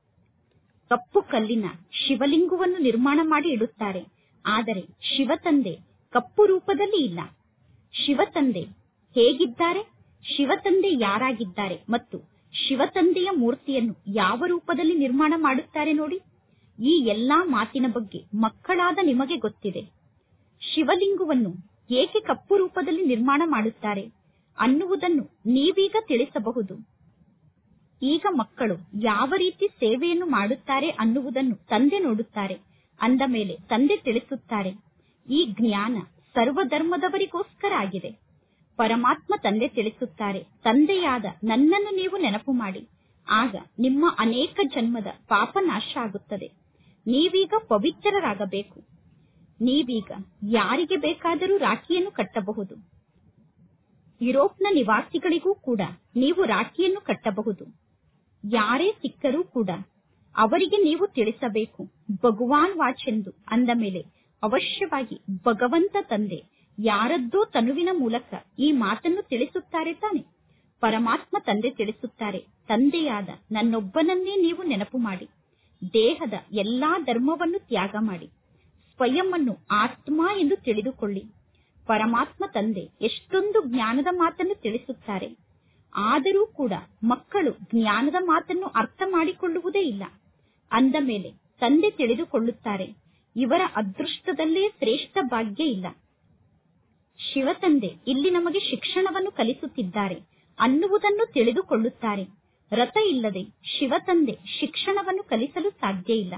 ಕಪ್ಪು ಕಲ್ಲಿನ ಶಿವಲಿಂಗವನ್ನು ನಿರ್ಮಾಣ ಮಾಡಿ ಇಡುತ್ತಾರೆ. ಆದರೆ ಶಿವತಂದೆ ಕಪ್ಪು ರೂಪದಲ್ಲಿ ಇಲ್ಲ. ಶಿವತಂದೆ ಹೇಗಿದ್ದಾರೆ, ಶಿವತಂದೆ ಯಾರಾಗಿದ್ದಾರೆ ಮತ್ತು ಶಿವತಂದೆಯ ಮೂರ್ತಿಯನ್ನು ಯಾವ ರೂಪದಲ್ಲಿ ನಿರ್ಮಾಣ ಮಾಡುತ್ತಾರೆ ನೋಡಿ. ಈ ಎಲ್ಲಾ ಮಾತಿನ ಬಗ್ಗೆ ಮಕ್ಕಳಾದ ನಿಮಗೆ ಗೊತ್ತಿದೆ. ಶಿವಲಿಂಗವನ್ನು ಏಕೆ ಕಪ್ಪು ರೂಪದಲ್ಲಿ ನಿರ್ಮಾಣ ಮಾಡುತ್ತಾರೆ ಅನ್ನುವುದನ್ನು ನೀವೀಗ ತಿಳಿಸಬಹುದು. ಈಗ ಮಕ್ಕಳು ಯಾವ ರೀತಿ ಸೇವೆಯನ್ನು ಮಾಡುತ್ತಾರೆ ಅನ್ನುವುದನ್ನು ತಂದೆ ನೋಡುತ್ತಾರೆ. ಅಂದ ಮೇಲೆ ತಂದೆ ತಿಳಿಸುತ್ತಾರೆ, ಈ ಜ್ಞಾನ ಸರ್ವಧರ್ಮದವರಿಗೋಸ್ಕರ ಆಗಿದೆ. ಪರಮಾತ್ಮ ತಂದೆ ತಿಳಿಸುತ್ತಾರೆ, ತಂದೆಯಾದ ನನ್ನನ್ನು ನೀವು ನೆನಪು ಮಾಡಿ, ಆಗ ನಿಮ್ಮ ಅನೇಕ ಜನ್ಮದ ಪಾಪ ನಾಶ ಆಗುತ್ತದೆ. ನೀವೀಗ ಪವಿತ್ರರಾಗಬೇಕು. ನೀವೀಗ ಯಾರಿಗೆ ಬೇಕಾದರೂ ರಾಖಿಯನ್ನು ಕಟ್ಟಬಹುದು. ಯುರೋಪ್ನ ನಿವಾಸಿಗಳಿಗೂ ಕೂಡ ನೀವು ರಾಖಿಯನ್ನು ಕಟ್ಟಬಹುದು. ಯಾರೇ ಸಿಕ್ಕರೂ ಕೂಡ ಅವರಿಗೆ ನೀವು ತಿಳಿಸಬೇಕು ಭಗವಾನ್ ವಾಚೆಂದು. ಅಂದ ಮೇಲೆ ಅವಶ್ಯವಾಗಿ ಭಗವಂತ ತಂದೆ ಯಾರದ್ದೋ ತನುವಿನ ಮೂಲಕ ಈ ಮಾತನ್ನು ತಿಳಿಸುತ್ತಾರೆ ತಾನೆ. ಪರಮಾತ್ಮ ತಂದೆ ತಿಳಿಸುತ್ತಾರೆ, ತಂದೆಯಾದ ನನ್ನೊಬ್ಬನನ್ನೇ ನೀವು ನೆನಪು ಮಾಡಿ, ದೇಹದ ಎಲ್ಲಾ ಧರ್ಮವನ್ನು ತ್ಯಾಗ ಮಾಡಿ, ಸ್ವಯಂ ಅನ್ನು ಆತ್ಮ ಎಂದು ತಿಳಿದುಕೊಳ್ಳಿ. ಪರಮಾತ್ಮ ತಂದೆ ಎಷ್ಟೊಂದು ಜ್ಞಾನದ ಮಾತನ್ನು ತಿಳಿಸುತ್ತಾರೆ. ಆದರೂ ಕೂಡ ಮಕ್ಕಳು ಜ್ಞಾನದ ಮಾತನ್ನು ಅರ್ಥ ಮಾಡಿಕೊಳ್ಳುವುದೇ ಇಲ್ಲ. ಅಂದ ಮೇಲೆ ತಂದೆ ತಿಳಿದುಕೊಳ್ಳುತ್ತಾರೆ, ಇವರ ಅದೃಷ್ಟದಲ್ಲೇ ಶ್ರೇಷ್ಠ ಭಾಗ್ಯ ಇಲ್ಲ. ಶಿವತಂದೆ ಇಲ್ಲಿ ನಮಗೆ ಶಿಕ್ಷಣವನ್ನು ಕಲಿಸುತ್ತಿದ್ದಾರೆ ಅನ್ನುವುದನ್ನು ತಿಳಿದುಕೊಳ್ಳುತ್ತಾರೆ. ರಥ ಇಲ್ಲದೆ ಶಿವತಂದೆ ಶಿಕ್ಷಣವನ್ನು ಕಲಿಸಲು ಸಾಧ್ಯ ಇಲ್ಲ.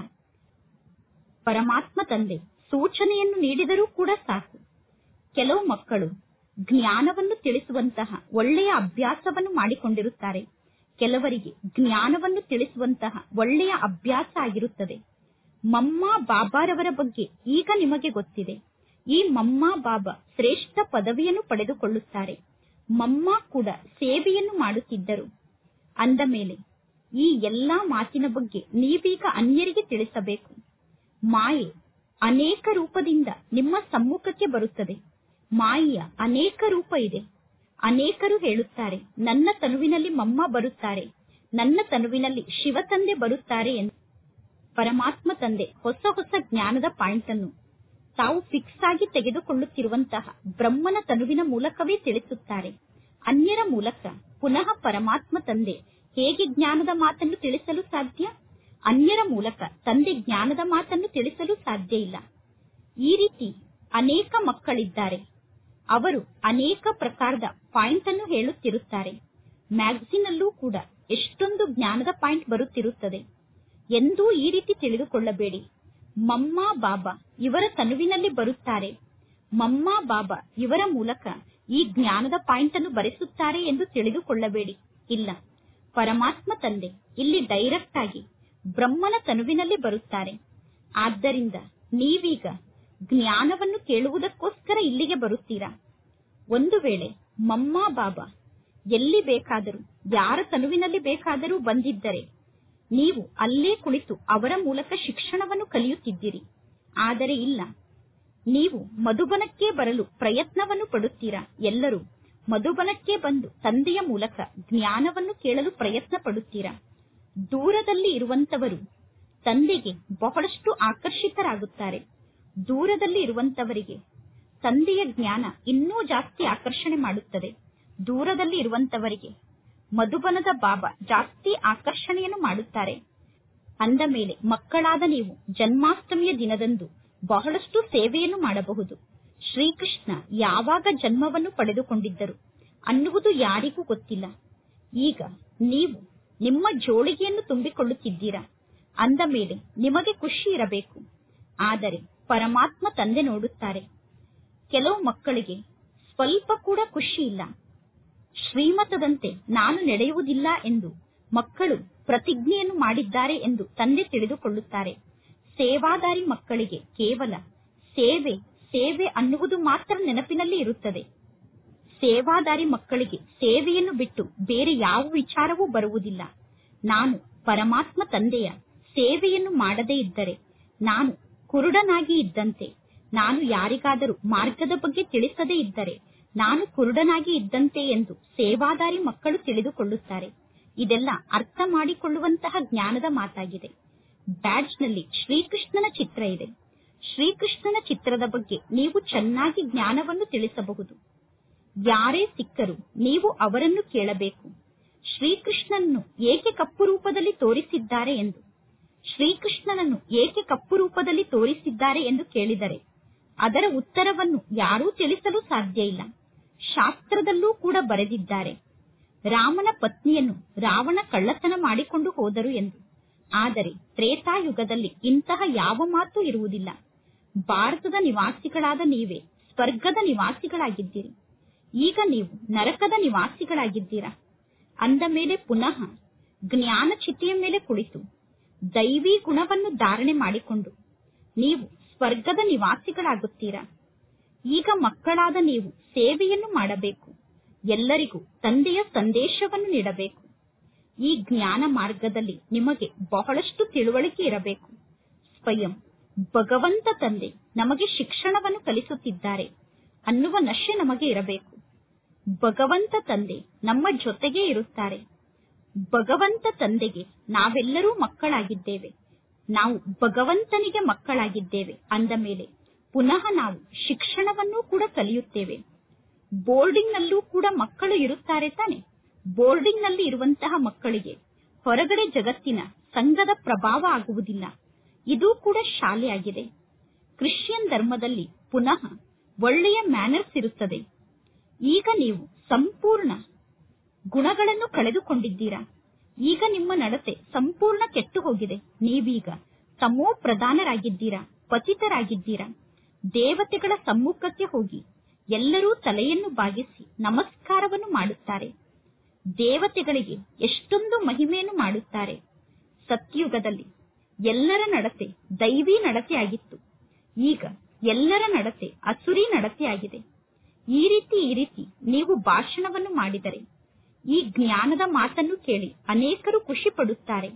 ಪರಮಾತ್ಮ ತಂದೆ ಸೂಚನೆಯನ್ನು ನೀಡಿದರೂ ಕೂಡ ಸಾಕು. ಕೆಲವು ಮಕ್ಕಳು ಜ್ಞಾನವನ್ನು ತಿಳಿಸುವಂತಹ ಒಳ್ಳೆಯ ಅಭ್ಯಾಸವನ್ನು ಮಾಡಿಕೊಂಡಿರುತ್ತಾರೆ. ಕೆಲವರಿಗೆ ಜ್ಞಾನವನ್ನು ತಿಳಿಸುವಂತಹ ಒಳ್ಳೆಯ ಅಭ್ಯಾಸ ಆಗಿರುತ್ತದೆ. ಮಮ್ಮ ಬಾಬಾರವರ ಬಗ್ಗೆ ಈಗ ನಿಮಗೆ ಗೊತ್ತಿದೆ. ಈ ಮಮ್ಮ ಬಾಬಾ ಶ್ರೇಷ್ಠ ಪದವಿಯನ್ನು ಪಡೆದುಕೊಳ್ಳುತ್ತಾರೆ. ಮಮ್ಮ ಕೂಡ ಸೇವೆಯನ್ನು ಮಾಡುತ್ತಿದ್ದರು. ಅಂದ ಮೇಲೆ ಈ ಎಲ್ಲಾ ಮಾತಿನ ಬಗ್ಗೆ ನೀವೀಗ ಅನ್ಯರಿಗೆ ತಿಳಿಸಬೇಕು. ಮಾಯೆ ಅನೇಕ ರೂಪದಿಂದ ನಿಮ್ಮ ಸಮ್ಮುಖಕ್ಕೆ ಬರುತ್ತದೆ. ಮಾಯೆಯ ಅನೇಕ ರೂಪ ಇದೆ. ಅನೇಕರು ಹೇಳುತ್ತಾರೆ, ನನ್ನ ತನುವಿನಲ್ಲಿ ಮಮ್ಮ ಬರುತ್ತಾರೆ, ನನ್ನ ತನುವಿನಲ್ಲಿ ಶಿವ ತಂದೆ ಬರುತ್ತಾರೆ ಎಂದು. ಪರಮಾತ್ಮ ತಂದೆ ಹೊಸ ಹೊಸ ಜ್ಞಾನದ ಪಾಯಿಂಟ್ ಅನ್ನು ತಾವು ಫಿಕ್ಸ್ ಆಗಿ ತೆಗೆದುಕೊಳ್ಳುತ್ತಿರುವಂತಹ ಬ್ರಹ್ಮನ ತನುವಿನ ಮೂಲಕವೇ ತಿಳಿಸುತ್ತಾರೆ. ಅನ್ಯರ ಮೂಲಕ ಪುನಃ ಪರಮಾತ್ಮ ತಂದೆ ಹೇಗೆ ಜ್ಞಾನದ ಮಾತನ್ನು ತಿಳಿಸಲು ಸಾಧ್ಯ? ಅನ್ಯರ ಮೂಲಕ ತಂದೆ ಜ್ಞಾನದ ಮಾತನ್ನು ತಿಳಿಸಲು ಸಾಧ್ಯ ಇಲ್ಲ. ಈ ರೀತಿ ಅನೇಕ ಮಕ್ಕಳಿದ್ದಾರೆ. ಅವರು ಅನೇಕ ಪ್ರಕಾರದ ಪಾಯಿಂಟ್ ಅನ್ನು ಹೇಳುತ್ತಿರುತ್ತಾರೆ. ಮ್ಯಾಗಝಿನ್ ಅಲ್ಲೂ ಕೂಡ ಎಷ್ಟೊಂದು ಜ್ಞಾನದ ಪಾಯಿಂಟ್ ಬರುತ್ತಿರುತ್ತದೆ. ಎಂದೂ ಈ ರೀತಿ ತಿಳಿದುಕೊಳ್ಳಬೇಡಿ, ಮಮ್ಮ ಬಾಬಾ ಇವರ ತನುವಿನಲ್ಲಿ ಬರುತ್ತಾರೆ, ಮಮ್ಮ ಬಾಬಾ ಇವರ ಮೂಲಕ ಈ ಜ್ಞಾನದ ಪಾಯಿಂಟ್ ಅನ್ನು ಬರೆಸುತ್ತಾರೆ ಎಂದು ತಿಳಿದುಕೊಳ್ಳಬೇಡಿ. ಇಲ್ಲ, ಪರಮಾತ್ಮ ತಂದೆ ಇಲ್ಲಿ ಡೈರೆಕ್ಟ್ ಆಗಿ ಬ್ರಹ್ಮನ ತನುವಿನಲ್ಲಿ ಬರುತ್ತಾರೆ. ಆದ್ದರಿಂದ ನೀವೀಗ ಜ್ಞಾನವನ್ನು ಕೇಳುವುದಕ್ಕೋಸ್ಕರ ಇಲ್ಲಿಗೆ ಬರುತ್ತೀರಾ. ಒಂದು ವೇಳೆ ಮಮ್ಮ ಬಾಬಾ ಎಲ್ಲಿ ಬೇಕಾದರೂ ಯಾರ ತನುವಿನಲ್ಲಿ ಬೇಕಾದರೂ ಬಂದಿದ್ದರೆ ನೀವು ಅಲ್ಲೇ ಕುಳಿತು ಅವರ ಮೂಲಕ ಶಿಕ್ಷಣವನ್ನು ಕಲಿಯುತ್ತಿದ್ದೀರಿ. ಆದರೆ ಇಲ್ಲ, ನೀವು ಮಧುಬನಕ್ಕೆ ಬರಲು ಪ್ರಯತ್ನವನ್ನು ಪಡುತ್ತೀರಾ. ಎಲ್ಲರೂ ಮಧುಬನಕ್ಕೆ ಬಂದು ತಂದೆಯ ಮೂಲಕ ಜ್ಞಾನವನ್ನು ಕೇಳಲು ಪ್ರಯತ್ನ ಪಡುತ್ತೀರಾ. ದೂರದಲ್ಲಿ ಇರುವಂತವರು ತಂದೆಗೆ ಬಹಳಷ್ಟು ಆಕರ್ಷಿತರಾಗುತ್ತಾರೆ. ದೂರದಲ್ಲಿ ಇರುವಂತವರಿಗೆ ತಂದೆಯ ಜ್ಞಾನ ಇನ್ನೂ ಜಾಸ್ತಿ ಆಕರ್ಷಣೆ ಮಾಡುತ್ತದೆ. ದೂರದಲ್ಲಿ ಇರುವಂತವರಿಗೆ ಮಧುಬನದ ಬಾಬಾ ಜಾಸ್ತಿ ಆಕರ್ಷಣೆಯನ್ನು ಮಾಡುತ್ತಾರೆ. ಅಂದ ಮೇಲೆ ಮಕ್ಕಳಾದ ನೀವು ಜನ್ಮಾಷ್ಟಮಿಯ ದಿನದಂದು ಬಹಳಷ್ಟು ಸೇವೆಯನ್ನು ಮಾಡಬಹುದು. ಶ್ರೀಕೃಷ್ಣ ಯಾವಾಗ ಜನ್ಮವನ್ನು ಪಡೆದುಕೊಂಡಿದ್ದರು ಅನ್ನುವುದು ಯಾರಿಗೂ ಗೊತ್ತಿಲ್ಲ. ಈಗ ನೀವು ನಿಮ್ಮ ಜೋಳಿಗೆಯನ್ನು ತುಂಬಿಕೊಳ್ಳುತ್ತಿದ್ದೀರಾ. ಅಂದ ಮೇಲೆ ನಿಮಗೆ ಖುಷಿ ಇರಬೇಕು. ಆದರೆ ಪರಮಾತ್ಮ ತಂದೆ ನೋಡುತ್ತಾರೆ, ಕೆಲವು ಮಕ್ಕಳಿಗೆ ಸ್ವಲ್ಪ ಕೂಡ ಖುಷಿ ಇಲ್ಲ. ಶ್ರೀಮತದಂತೆ ನಾನು ನಡೆಯುವುದಿಲ್ಲ ಎಂದು ಮಕ್ಕಳು ಪ್ರತಿಜ್ಞೆಯನ್ನು ಮಾಡಿದ್ದಾರೆ ಎಂದು ತಂದೆ ತಿಳಿದುಕೊಳ್ಳುತ್ತಾರೆ. ಸೇವಾದಾರಿ ಮಕ್ಕಳಿಗೆ ಕೇವಲ ಸೇವೆ ಸೇವೆ ಅನ್ನುವುದು ಮಾತ್ರ ನೆನಪಿನಲ್ಲಿ ಇರುತ್ತದೆ. ಸೇವಾದಾರಿ ಮಕ್ಕಳಿಗೆ ಸೇವೆಯನ್ನು ಬಿಟ್ಟು ಬೇರೆ ಯಾವ ವಿಚಾರವೂ ಬರುವುದಿಲ್ಲ. ನಾನು ಪರಮಾತ್ಮ ತಂದೆಯ ಸೇವೆಯನ್ನು ಮಾಡದೇ ಇದ್ದರೆ ನಾನು ಕುರುಡನಾಗಿ ಇದ್ದಂತೆ. ನಾನು ಯಾರಿಗಾದರೂ ಮಾರ್ಗದ ಬಗ್ಗೆ ತಿಳಿಸದೇ ಇದ್ದರೆ ನಾನು ಕುರುಡನಾಗಿ ಇದ್ದಂತೆ ಎಂದು ಸೇವಾದಾರಿ ಮಕ್ಕಳು ತಿಳಿದುಕೊಳ್ಳುತ್ತಾರೆ. ಇದೆಲ್ಲ ಅರ್ಥ ಮಾಡಿಕೊಳ್ಳುವಂತಹ ಜ್ಞಾನದ ಮಾತಾಗಿದೆ. ಬ್ಯಾಡ್ಜ್ನಲ್ಲಿ ಶ್ರೀಕೃಷ್ಣನ ಚಿತ್ರ ಇದೆ. ಶ್ರೀಕೃಷ್ಣನ ಚಿತ್ರದ ಬಗ್ಗೆ ನೀವು ಚೆನ್ನಾಗಿ ಜ್ಞಾನವನ್ನು ತಿಳಿಸಬಹುದು. ಯಾರೇ ಸಿಕ್ಕರೂ ನೀವು ಅವರನ್ನು ಕೇಳಬೇಕು, ಶ್ರೀಕೃಷ್ಣನನ್ನು ಏಕೆ ಕಪ್ಪು ರೂಪದಲ್ಲಿ ತೋರಿಸಿದ್ದಾರೆ ಎಂದು. ಶ್ರೀಕೃಷ್ಣನನ್ನು ಏಕೆ ಕಪ್ಪು ರೂಪದಲ್ಲಿ ತೋರಿಸಿದ್ದಾರೆ ಎಂದು ಕೇಳಿದರೆ ಅದರ ಉತ್ತರವನ್ನು ಯಾರೂ ತಿಳಿಸಲು ಸಾಧ್ಯ ಇಲ್ಲ. ಶಾಸ್ತ್ರದಲ್ಲೂ ಕೂಡ ಬರೆದಿದ್ದಾರೆ, ರಾಮನ ಪತ್ನಿಯನ್ನು ರಾವಣ ಕಳ್ಳತನ ಮಾಡಿಕೊಂಡು ಹೋದರು ಎಂದು. ಆದರೆ ತ್ರೇತಾಯುಗದಲ್ಲಿ ಇಂತಹ ಯಾವ ಮಾತು ಇರುವುದಿಲ್ಲ. ಭಾರತದ ನಿವಾಸಿಗಳಾದ ನೀವೇ ಸ್ವರ್ಗದ ನಿವಾಸಿಗಳಾಗಿದ್ದೀರಿ. ಈಗ ನೀವು ನರಕದ ನಿವಾಸಿಗಳಾಗಿದ್ದೀರಾ. ಅಂದ ಮೇಲೆ ಪುನಃ ಜ್ಞಾನ ಚಿತೆಯ ಮೇಲೆ ಕುಳಿತು ದೈವಿ ಗುಣವನ್ನು ಧಾರಣೆ ಮಾಡಿಕೊಂಡು ನೀವು ಸ್ವರ್ಗದ ನಿವಾಸಿಗಳಾಗುತ್ತೀರಾ. ಈಗ ಮಕ್ಕಳಾದ ನೀವು ಸೇವೆಯನ್ನು ಮಾಡಬೇಕು. ಎಲ್ಲರಿಗೂ ತಂದೆಯ ಸಂದೇಶವನ್ನು ನೀಡಬೇಕು. ಈ ಜ್ಞಾನ ಮಾರ್ಗದಲ್ಲಿ ನಿಮಗೆ ಬಹಳಷ್ಟು ತಿಳುವಳಿಕೆ ಇರಬೇಕು. ಸ್ವಯಂ ಭಗವಂತ ತಂದೆ ನಮಗೆ ಶಿಕ್ಷಣವನ್ನು ಕಲಿಸುತ್ತಿದ್ದಾರೆ ಅನ್ನುವ ನಶೆ ನಮಗೆ ಇರಬೇಕು. ಭಗವಂತ ತಂದೆ ನಮ್ಮ ಜೊತೆಗೇ ಇರುತ್ತಾರೆ. ಭಗವಂತ ತಂದೆಗೆ ನಾವೆಲ್ಲರೂ ಮಕ್ಕಳಾಗಿದ್ದೇವೆ. ನಾವು ಭಗವಂತನಿಗೆ ಮಕ್ಕಳಾಗಿದ್ದೇವೆ. ಅಂದ ಮೇಲೆ ಪುನಃ ನಾವು ಶಿಕ್ಷಣವನ್ನು ಕೂಡ ಕಲಿಯುತ್ತೇವೆ. ಬೋರ್ಡಿಂಗ್ ನಲ್ಲೂ ಕೂಡ ಮಕ್ಕಳು ಇರುತ್ತಾರೆ ತಾನೆ. ಬೋರ್ಡಿಂಗ್ ನಲ್ಲಿ ಇರುವಂತಹ ಮಕ್ಕಳಿಗೆ ಹೊರಗಡೆ ಜಗತ್ತಿನ ಸಂಘದ ಪ್ರಭಾವ ಆಗುವುದಿಲ್ಲ. ಇದು ಕೂಡ ಶಾಲೆಯಾಗಿದೆ. ಕ್ರಿಶ್ಚಿಯನ್ ಧರ್ಮದಲ್ಲಿ ಪುನಃ ಒಳ್ಳೆಯ ಮ್ಯಾನರ್ಸ್ ಇರುತ್ತದೆ. ಈಗ ನೀವು ಸಂಪೂರ್ಣ ಗುಣಗಳನ್ನು ಕಳೆದುಕೊಂಡಿದ್ದೀರಾ. ಈಗ ನಿಮ್ಮ ನಡತೆ ಸಂಪೂರ್ಣ ಕೆಟ್ಟು ಹೋಗಿದೆ. ನೀವೀಗ ತಮೋ ಪ್ರಧಾನರಾಗಿದ್ದೀರಾ, ಪತಿತರಾಗಿದ್ದೀರಾ. ದೇವತೆಗಳ ಸಮ್ಮುಖಕ್ಕೆ ಹೋಗಿ ಎಲ್ಲರೂ ತಲೆಯನ್ನು ಬಾಗಿಸಿ ನಮಸ್ಕಾರವನ್ನು ಮಾಡುತ್ತಾರೆ. ದೇವತೆಗಳಿಗೆ ಎಷ್ಟೊಂದು ಮಹಿಮೆಯನ್ನು ಮಾಡುತ್ತಾರೆ. ಸತ್ಯುಗದಲ್ಲಿ ಎಲ್ಲರ ನಡತೆ ದೈವಿ ನಡತೆ ಆಗಿತ್ತು. ಈಗ ಎಲ್ಲರ ನಡತೆ ಅಸುರಿ ನಡತೆ ಆಗಿದೆ. ಈ ರೀತಿ ನೀವು ಭಾಷಣವನ್ನು ಮಾಡಿದರೆ, ಈ ಜ್ಞಾನದ ಮಾತನ್ನು ಕೇಳಿ ಅನೇಕರು ಖುಷಿ ಪಡುತ್ತಾರೆ.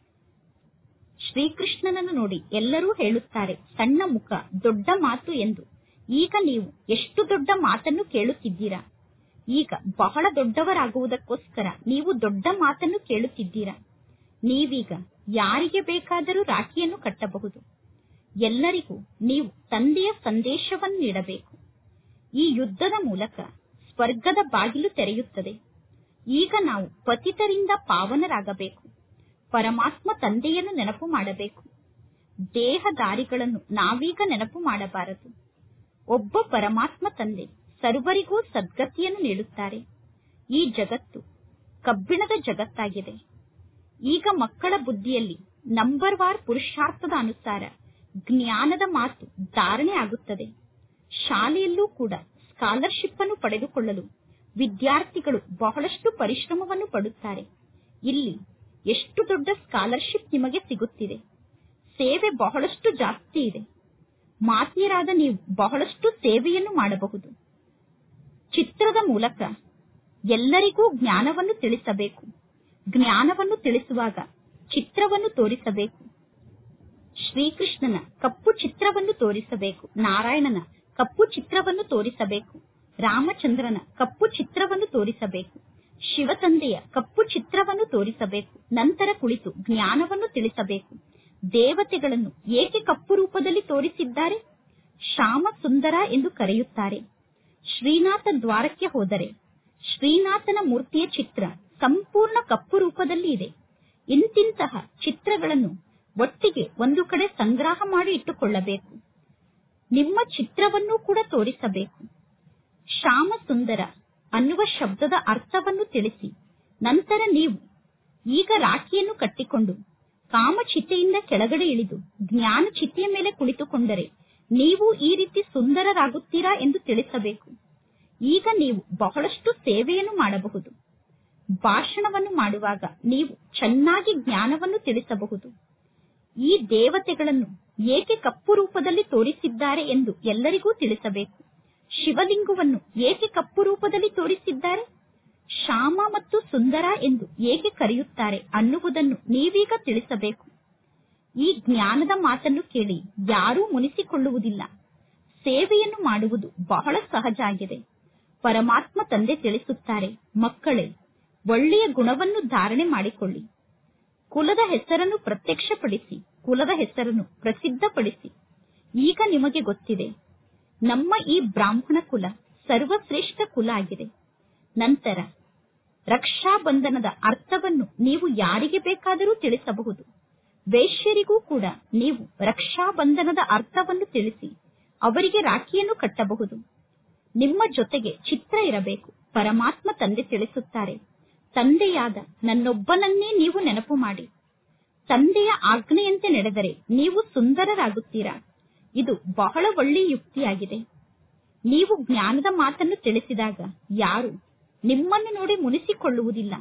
ಶ್ರೀಕೃಷ್ಣನನ್ನು ನೋಡಿ ಎಲ್ಲರೂ ಹೇಳುತ್ತಾರೆ, ಸಣ್ಣ ಮುಖ ದೊಡ್ಡ ಮಾತು ಎಂದು. ಈಗ ನೀವು ಎಷ್ಟು ದೊಡ್ಡ ಮಾತನ್ನು ಕೇಳುತ್ತಿದ್ದೀರಾ. ಈಗ ಬಹಳ ದೊಡ್ಡವರಾಗುವುದಕ್ಕೋಸ್ಕರ ನೀವು ದೊಡ್ಡ ಮಾತನ್ನು ಕೇಳುತ್ತಿದ್ದೀರಾ. ನೀವೀಗ ಯಾರಿಗೆ ಬೇಕಾದರೂ ರಾಖಿಯನ್ನು ಕಟ್ಟಬಹುದು. ಎಲ್ಲರಿಗೂ ನೀವು ತಂದೆಯ ಸಂದೇಶವನ್ನು ನೀಡಬೇಕು. ಈ ಯುದ್ಧದ ಮೂಲಕ ಸ್ವರ್ಗದ ಬಾಗಿಲು ತೆರೆಯುತ್ತದೆ. ಈಗ ನಾವು ಪತಿತರಿಂದ ಪಾವನರಾಗಬೇಕು. ಪರಮಾತ್ಮ ತಂದೆಯನ್ನು ನೆನಪು ಮಾಡಬೇಕು. ದೇಹದಾರಿಗಳನ್ನು ನಾವೀಗ ನೆನಪು ಮಾಡಬಾರದು. ಒಬ್ಬ ಪರಮಾತ್ಮ ತಂದೆ ಸರ್ವರಿಗೂ ಸದ್ಗತಿಯನ್ನು ನೀಡುತ್ತಾರೆ. ಈ ಜಗತ್ತು ಕಬ್ಬಿಣದ ಜಗತ್ತಾಗಿದೆ. ಈಗ ಮಕ್ಕಳ ಬುದ್ಧಿಯಲ್ಲಿ ನಂಬರ್ ವಾರ್ ಪುರುಷಾರ್ಥದ ಅನುಸಾರ ಜ್ಞಾನದ ಮಾತು ಧಾರಣೆ ಆಗುತ್ತದೆ. ಶಾಲೆಯಲ್ಲೂ ಕೂಡ ಸ್ಕಾಲರ್ಶಿಪ್ ಅನ್ನು ಪಡೆದುಕೊಳ್ಳಲು ವಿದ್ಯಾರ್ಥಿಗಳು ಬಹಳಷ್ಟು ಪರಿಶ್ರಮವನ್ನು ಪಡುತ್ತಾರೆ. ಇಲ್ಲಿ ಎಷ್ಟು ದೊಡ್ಡ ಸ್ಕಾಲರ್ಶಿಪ್ ನಿಮಗೆ ಸಿಗುತ್ತಿದೆ. ಸೇವೆ ಬಹಳಷ್ಟು ಜಾಸ್ತಿ ಇದೆ. ಮಾತೆಯರಾದ ನೀವು ಬಹಳಷ್ಟು ಸೇವೆಯನ್ನು ಮಾಡಬಹುದು. ಚಿತ್ರದ ಮೂಲಕ ಎಲ್ಲರಿಗೂ ಜ್ಞಾನವನ್ನು ತಿಳಿಸಬೇಕು. ಜ್ಞಾನವನ್ನು ತಿಳಿಸುವಾಗ ಚಿತ್ರವನ್ನು ತೋರಿಸಬೇಕು. ಶ್ರೀಕೃಷ್ಣನ ಕಪ್ಪು ಚಿತ್ರವನ್ನು ತೋರಿಸಬೇಕು. ನಾರಾಯಣನ ಕಪ್ಪು ಚಿತ್ರವನ್ನು ತೋರಿಸಬೇಕು. ರಾಮಚಂದ್ರನ ಕಪ್ಪು ಚಿತ್ರವನ್ನು ತೋರಿಸಬೇಕು. ಶಿವತಂದೆಯ ಕಪ್ಪು ಚಿತ್ರವನ್ನು ತೋರಿಸಬೇಕು. ನಂತರ ಕುಳಿತು ಜ್ಞಾನವನ್ನು ತಿಳಿಸಬೇಕು. ದೇವತೆಗಳನ್ನು ಏಕೆ ಕಪ್ಪು ರೂಪದಲ್ಲಿ ತೋರಿಸಿದ್ದಾರೆ? ಶ್ಯಾಮ ಸುಂದರ ಎಂದು ಕರೆಯುತ್ತಾರೆ. ಶ್ರೀನಾಥ ದ್ವಾರಕ್ಕೆ ಹೋದರೆ ಶ್ರೀನಾಥನ ಮೂರ್ತಿಯ ಚಿತ್ರ ಸಂಪೂರ್ಣ ಕಪ್ಪು ರೂಪದಲ್ಲಿ ಇದೆ. ಇಂತಿಂತಹ ಚಿತ್ರಗಳನ್ನು ಒಟ್ಟಿಗೆ ಒಂದು ಕಡೆ ಸಂಗ್ರಹ ಮಾಡಿ ಇಟ್ಟುಕೊಳ್ಳಬೇಕು. ನಿಮ್ಮ ಚಿತ್ರವನ್ನು ಕೂಡ ತೋರಿಸಬೇಕು. ಶ್ಯಾಮ ಸುಂದರ ಅನ್ನುವ ಶಬ್ದದ ಅರ್ಥವನ್ನು ತಿಳಿಸಿ. ನಂತರ ನೀವು ಈಗ ರಾಖಿಯನ್ನು ಕಟ್ಟಿಕೊಂಡು ಕಾಮಚಿತೆಯಿಂದ ಕೆಳಗಡೆ ಇಳಿದು ಜ್ಞಾನ ಚಿತೆಯ ಮೇಲೆ ಕುಳಿತುಕೊಂಡರೆ ನೀವು ಈ ರೀತಿ ಸುಂದರರಾಗುತ್ತೀರಾ ಎಂದು ತಿಳಿಸಬೇಕು. ಈಗ ನೀವು ಬಹಳಷ್ಟು ಸೇವೆಯನ್ನು ಮಾಡಬಹುದು. ಭಾಷಣವನ್ನು ಮಾಡುವಾಗ ನೀವು ಚೆನ್ನಾಗಿ ಜ್ಞಾನವನ್ನು ತಿಳಿಸಬಹುದು. ಈ ದೇವತೆಗಳನ್ನು ಏಕೆ ಕಪ್ಪು ರೂಪದಲ್ಲಿ ತೋರಿಸಿದ್ದಾರೆ ಎಂದು ಎಲ್ಲರಿಗೂ ತಿಳಿಸಬೇಕು. ಶಿವಲಿಂಗವನ್ನು ಏಕೆ ಕಪ್ಪು ರೂಪದಲ್ಲಿ ತೋರಿಸಿದ್ದಾರೆ, ಶ್ಯಾಮ ಮತ್ತು ಸುಂದರ ಎಂದು ಏಕೆ ಕರೆಯುತ್ತಾರೆ ಅನ್ನುವುದನ್ನು ನೀವೀಗ ತಿಳಿಸಬೇಕು. ಈ ಜ್ಞಾನದ ಮಾತನ್ನು ಕೇಳಿ ಯಾರೂ ಮುನಿಸಿಕೊಳ್ಳುವುದಿಲ್ಲ. ಸೇವೆಯನ್ನು ಮಾಡುವುದು ಬಹಳ ಸಹಜ ಆಗಿದೆ. ಪರಮಾತ್ಮ ತಂದೆ ತಿಳಿಸುತ್ತಾರೆ, ಮಕ್ಕಳೇ, ಒಳ್ಳೆಯ ಗುಣವನ್ನು ಧಾರಣೆ ಮಾಡಿಕೊಳ್ಳಿ. ಕುಲದ ಹೆಸರನ್ನು ಪ್ರತ್ಯಕ್ಷಪಡಿಸಿ, ಕುಲದ ಹೆಸರನ್ನು ಪ್ರಸಿದ್ಧಪಡಿಸಿ. ಈಗ ನಿಮಗೆ ಗೊತ್ತಿದೆ, ನಮ್ಮ ಈ ಬ್ರಾಹ್ಮಣ ಕುಲ ಸರ್ವಶ್ರೇಷ್ಠ ಕುಲ ಆಗಿದೆ. ನಂತರ ರಕ್ಷಾಬಂಧನದ ಅರ್ಥವನ್ನು ನೀವು ಯಾರಿಗೆ ಬೇಕಾದರೂ ತಿಳಿಸಬಹುದು. ವೇಶ್ಯರಿಗೂ ಕೂಡ ನೀವು ರಕ್ಷಾಬಂಧನದ ಅರ್ಥವನ್ನು ತಿಳಿಸಿ ಅವರಿಗೆ ರಾಖಿಯನ್ನು ಕಟ್ಟಬಹುದು. ನಿಮ್ಮ ಜೊತೆಗೆ ಚಿತ್ರ ಇರಬೇಕು. ಪರಮಾತ್ಮ ತಂದೆ ತಿಳಿಸುತ್ತಾರೆ, ತಂದೆಯಾದ ನನ್ನೊಬ್ಬನನ್ನೇ ನೀವು ನೆನಪು ಮಾಡಿ. ತಂದೆಯ ಆಜ್ಞೆಯಂತೆ ನಡೆದರೆ ನೀವು ಸುಂದರರಾಗುತ್ತೀರಾ. ಇದು ಬಹಳ ಒಳ್ಳೆಯ ಯುಕ್ತಿಯಾಗಿದೆ. ನೀವು ಜ್ಞಾನದ ಮಾತನ್ನು ತಿಳಿಸಿದಾಗ ಯಾರು ನಿಮ್ಮನ್ನು ನೋಡಿ ಮುನಿಸಿಕೊಳ್ಳುವುದಿಲ್ಲ.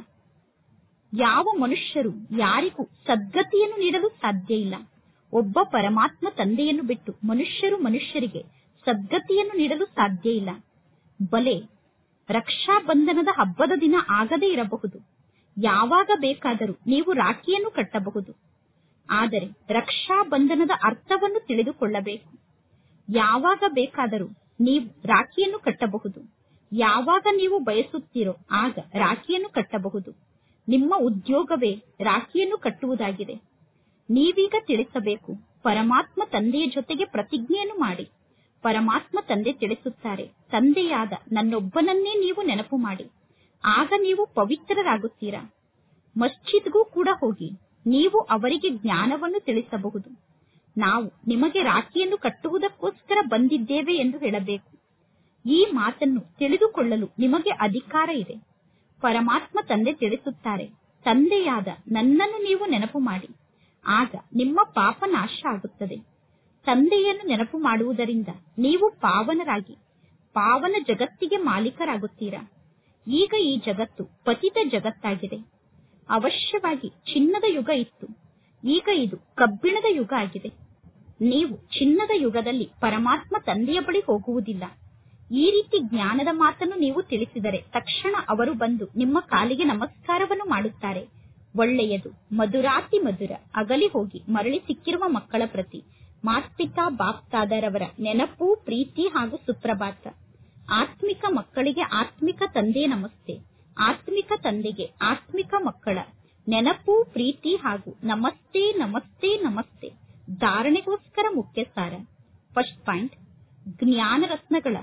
ಯಾವ ಮನುಷ್ಯರು ಯಾರಿಗೂ ಸದ್ಗತಿಯನ್ನು ನೀಡಲು ಸಾಧ್ಯ ಇಲ್ಲ. ಒಬ್ಬ ಪರಮಾತ್ಮ ತಂದೆಯನ್ನು ಬಿಟ್ಟು ಮನುಷ್ಯರಿಗೆ ಸದ್ಗತಿಯನ್ನು ನೀಡಲು ಸಾಧ್ಯ ಇಲ್ಲ. ಬಲೆ ರಕ್ಷಾಬಂಧನದ ಹಬ್ಬದ ದಿನ ಆಗದೇ ಇರಬಹುದು. ಯಾವಾಗ ಬೇಕಾದರೂ ನೀವು ರಾಖಿಯನ್ನು ಕಟ್ಟಬಹುದು. ಆದರೆ ರಕ್ಷಾಬಂಧನದ ಅರ್ಥವನ್ನು ತಿಳಿದುಕೊಳ್ಳಬೇಕು. ಯಾವಾಗ ಬೇಕಾದರೂ ನೀವು ರಾಖಿಯನ್ನು ಕಟ್ಟಬಹುದು. ಯಾವಾಗ ನೀವು ಬಯಸುತ್ತೀರೋ ಆಗ ರಾಖಿಯನ್ನು ಕಟ್ಟಬಹುದು. ನಿಮ್ಮ ಉದ್ಯೋಗವೇ ರಾಖಿಯನ್ನು ಕಟ್ಟುವುದಾಗಿದೆ. ನೀವೀಗ ತಿಳಿಸಬೇಕು, ಪರಮಾತ್ಮ ತಂದೆಯ ಜೊತೆಗೆ ಪ್ರತಿಜ್ಞೆಯನ್ನು ಮಾಡಿ. ಪರಮಾತ್ಮ ತಂದೆ ತಿಳಿಸುತ್ತಾರೆ, ತಂದೆಯಾದ ನನ್ನೊಬ್ಬನನ್ನೇ ನೀವು ನೆನಪು ಮಾಡಿ. ಆಗ ನೀವು ಪವಿತ್ರರಾಗುತ್ತೀರಾ. ಮಸ್ಜಿದ್ಗೂ ಕೂಡ ಹೋಗಿ ನೀವು ಅವರಿಗೆ ಜ್ಞಾನವನ್ನು ತಿಳಿಸಬಹುದು. ನಾವು ನಿಮಗೆ ರಾಖಿಯನ್ನು ಕಟ್ಟುವುದಕ್ಕೋಸ್ಕರ ಬಂದಿದ್ದೇವೆ ಎಂದು ಹೇಳಬೇಕು. ಈ ಮಾತನ್ನು ತಿಳಿದುಕೊಳ್ಳಲು ನಿಮಗೆ ಅಧಿಕಾರ ಇದೆ. ಪರಮಾತ್ಮ ತಂದೆ ತಿಳಿಸುತ್ತಾರೆ, ತಂದೆಯಾದ ನನ್ನನ್ನು ನೀವು ನೆನಪು ಮಾಡಿ. ಆಗ ನಿಮ್ಮ ಪಾಪ ನಾಶ ಆಗುತ್ತದೆ. ತಂದೆಯನ್ನು ನೆನಪು ಮಾಡುವುದರಿಂದ ನೀವು ಪಾವನರಾಗಿ ಪಾವನ ಜಗತ್ತಿಗೆ ಮಾಲೀಕರಾಗುತ್ತೀರಾ. ಈಗ ಈ ಜಗತ್ತು ಪತಿತ ಜಗತ್ತಾಗಿದೆ. ಅವಶ್ಯವಾಗಿ ಚಿನ್ನದ ಯುಗ ಇತ್ತು, ಈಗ ಇದು ಕಬ್ಬಿಣದ ಯುಗ ಆಗಿದೆ. ನೀವು ಚಿನ್ನದ ಯುಗದಲ್ಲಿ ಪರಮಾತ್ಮ ತಂದೆಯ ಬಳಿ ಹೋಗುವುದಿಲ್ಲ. ಈ ರೀತಿ ಜ್ಞಾನದ ಮಾತನ್ನು ನೀವು ತಿಳಿಸಿದರೆ ತಕ್ಷಣ ಅವರು ಬಂದು ನಿಮ್ಮ ಕಾಲಿಗೆ ನಮಸ್ಕಾರವನ್ನು ಮಾಡುತ್ತಾರೆ. ಒಳ್ಳೆಯದು. ಮಧುರಾತಿ ಮಧುರ ಅಗಲಿ ಹೋಗಿ ಮರಳಿ ಸಿಕ್ಕಿರುವ ಮಕ್ಕಳ ಪ್ರತಿ ಮಾತ್ಪಿತಾ ಬಾಪ್ತಾದರವರ ನೆನಪು, ಪ್ರೀತಿ ಹಾಗೂ ಸುಪ್ರಭಾತ. ಆತ್ಮಿಕ ಮಕ್ಕಳಿಗೆ ಆತ್ಮಿಕ ತಂದೆಯ ನಮಸ್ತೆ, ಆತ್ಮಿಕ ತಂದೆಗೆ ಆತ್ಮಿಕ ಮಕ್ಕಳ ನೆನಪು, ಪ್ರೀತಿ ಹಾಗೂ ನಮಸ್ತೆ ನಮಸ್ತೆ ನಮಸ್ತೆ. ಧಾರಣೆಗೋಸ್ಕರ ಮುಖ್ಯ ಸಾರ. ಫಸ್ಟ್ ಪಾಯಿಂಟ್, ಜ್ಞಾನ ರತ್ನಗಳ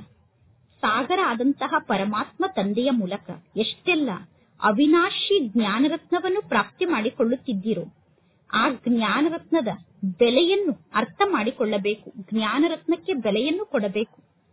ಸಾಗರ ಆದಂತಹ ಪರಮಾತ್ಮ ತಂದೆಯ ಮೂಲಕ ಎಷ್ಟೆಲ್ಲ ಅವಿನಾಶಿ ಜ್ಞಾನರತ್ನವನ್ನು ಪ್ರಾಪ್ತಿ ಮಾಡಿಕೊಳ್ಳುತ್ತಿದ್ದೀರೋ ಆ ಜ್ಞಾನರತ್ನದ ಬೆಲೆಯನ್ನು ಅರ್ಥ ಮಾಡಿಕೊಳ್ಳಬೇಕು. ಜ್ಞಾನರತ್ನಕ್ಕೆ ಬೆಲೆಯನ್ನು ಕೊಡಬೇಕು.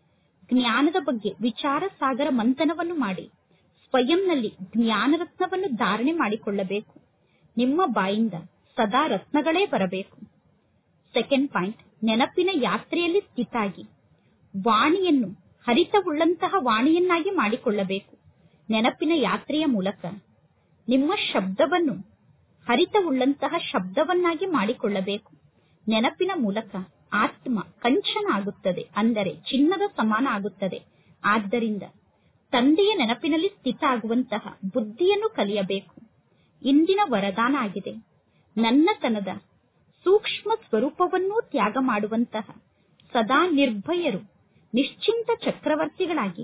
ಜ್ಞಾನದ ಬಗ್ಗೆ ವಿಚಾರ ಸಾಗರ ಮಂಥನವನ್ನು ಮಾಡಿ ಸ್ವಯಂನಲ್ಲಿ ಜ್ಞಾನರತ್ನವನ್ನು ಧಾರಣೆ ಮಾಡಿಕೊಳ್ಳಬೇಕು. ನಿಮ್ಮ ಬಾಯಿಂದ ಸದಾ ರತ್ನಗಳೇ ಬರಬೇಕು. ಸೆಕೆಂಡ್ ಪಾಯಿಂಟ್, ನೆನಪಿನ ಯಾತ್ರೆಯಲ್ಲಿ ಸ್ಥಿತಾಗಿ ವಾಣಿಯನ್ನು ಹರಿತವುಳ್ಳಂತಹ ವಾಣಿಯನ್ನಾಗಿ ಮಾಡಿಕೊಳ್ಳಬೇಕು. ನೆನಪಿನ ಯಾತ್ರೆಯ ಮೂಲಕ ನಿಮ್ಮ ಶಬ್ದವನ್ನು ಹರಿತವುಳ್ಳಂತಹ ಶಬ್ದವನ್ನಾಗಿ ಮಾಡಿಕೊಳ್ಳಬೇಕು. ನೆನಪಿನ ಮೂಲಕ ಆತ್ಮ ಕಂಚನ ಆಗುತ್ತದೆ, ಅಂದರೆ ಚಿನ್ನದ ಸಮಾನ ಆಗುತ್ತದೆ. ಆದ್ದರಿಂದ ತಂದೆಯ ನೆನಪಿನಲ್ಲಿ ಸ್ಥಿತ ಆಗುವಂತಹ ಬುದ್ಧಿಯನ್ನು ಕಲಿಯಬೇಕು. ಇಂದಿನ ವರದಾನ ಆಗಿದೆ, ನನ್ನತನದ ಸೂಕ್ಷ್ಮ ಸ್ವರೂಪವನ್ನೂ ತ್ಯಾಗ ಮಾಡುವಂತಹ ಸದಾ ನಿರ್ಭಯರು, ನಿಶ್ಚಿಂತ ಚಕ್ರವರ್ತಿಗಳಾಗಿ.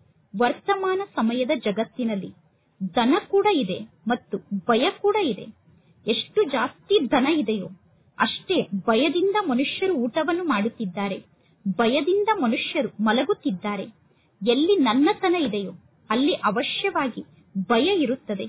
ವರ್ತಮಾನ ಸಮಯದ ಜಗತ್ತಿನಲ್ಲಿ ಧನ ಕೂಡ ಇದೆ ಮತ್ತು ಭಯ ಕೂಡ ಇದೆ. ಎಷ್ಟು ಜಾಸ್ತಿ ಧನ ಇದೆಯೋ ಅಷ್ಟೇ ಭಯದಿಂದ ಮನುಷ್ಯರು ಊಟವನ್ನು ಮಾಡುತ್ತಿದ್ದಾರೆ, ಭಯದಿಂದ ಮನುಷ್ಯರು ಮಲಗುತ್ತಿದ್ದಾರೆ. ಎಲ್ಲಿ ನನ್ನತನ ಇದೆಯೋ ಅಲ್ಲಿ ಅವಶ್ಯವಾಗಿ ಭಯ ಇರುತ್ತದೆ.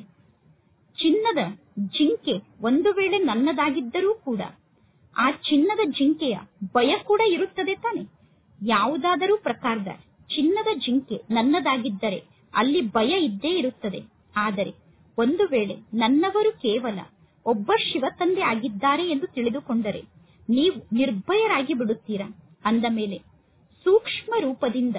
ಚಿನ್ನದ ಜಿಂಕೆ ಒಂದು ವೇಳೆ ನನ್ನದಾಗಿದ್ದರೂ ಕೂಡ ಆ ಚಿನ್ನದ ಜಿಂಕೆಯ ಭಯ ಕೂಡ ಇರುತ್ತದೆ ತಾನೆ. ಯಾವುದಾದರೂ ಪ್ರಕಾರದ ಚಿನ್ನದ ಜಿಂಕೆ ನನ್ನದಾಗಿದ್ದರೆ ಅಲ್ಲಿ ಭಯ ಇದ್ದೇ ಇರುತ್ತದೆ. ಆದರೆ ಒಂದು ವೇಳೆ ನನ್ನವರು ಕೇವಲ ಒಬ್ಬ ಶಿವತಂದೆ ಆಗಿದ್ದಾರೆ ಎಂದು ತಿಳಿದುಕೊಂಡರೆ ನೀವು ನಿರ್ಭಯರಾಗಿ ಬಿಡುತ್ತೀರಾ. ಅಂದ ಮೇಲೆ ಸೂಕ್ಷ್ಮ ರೂಪದಿಂದ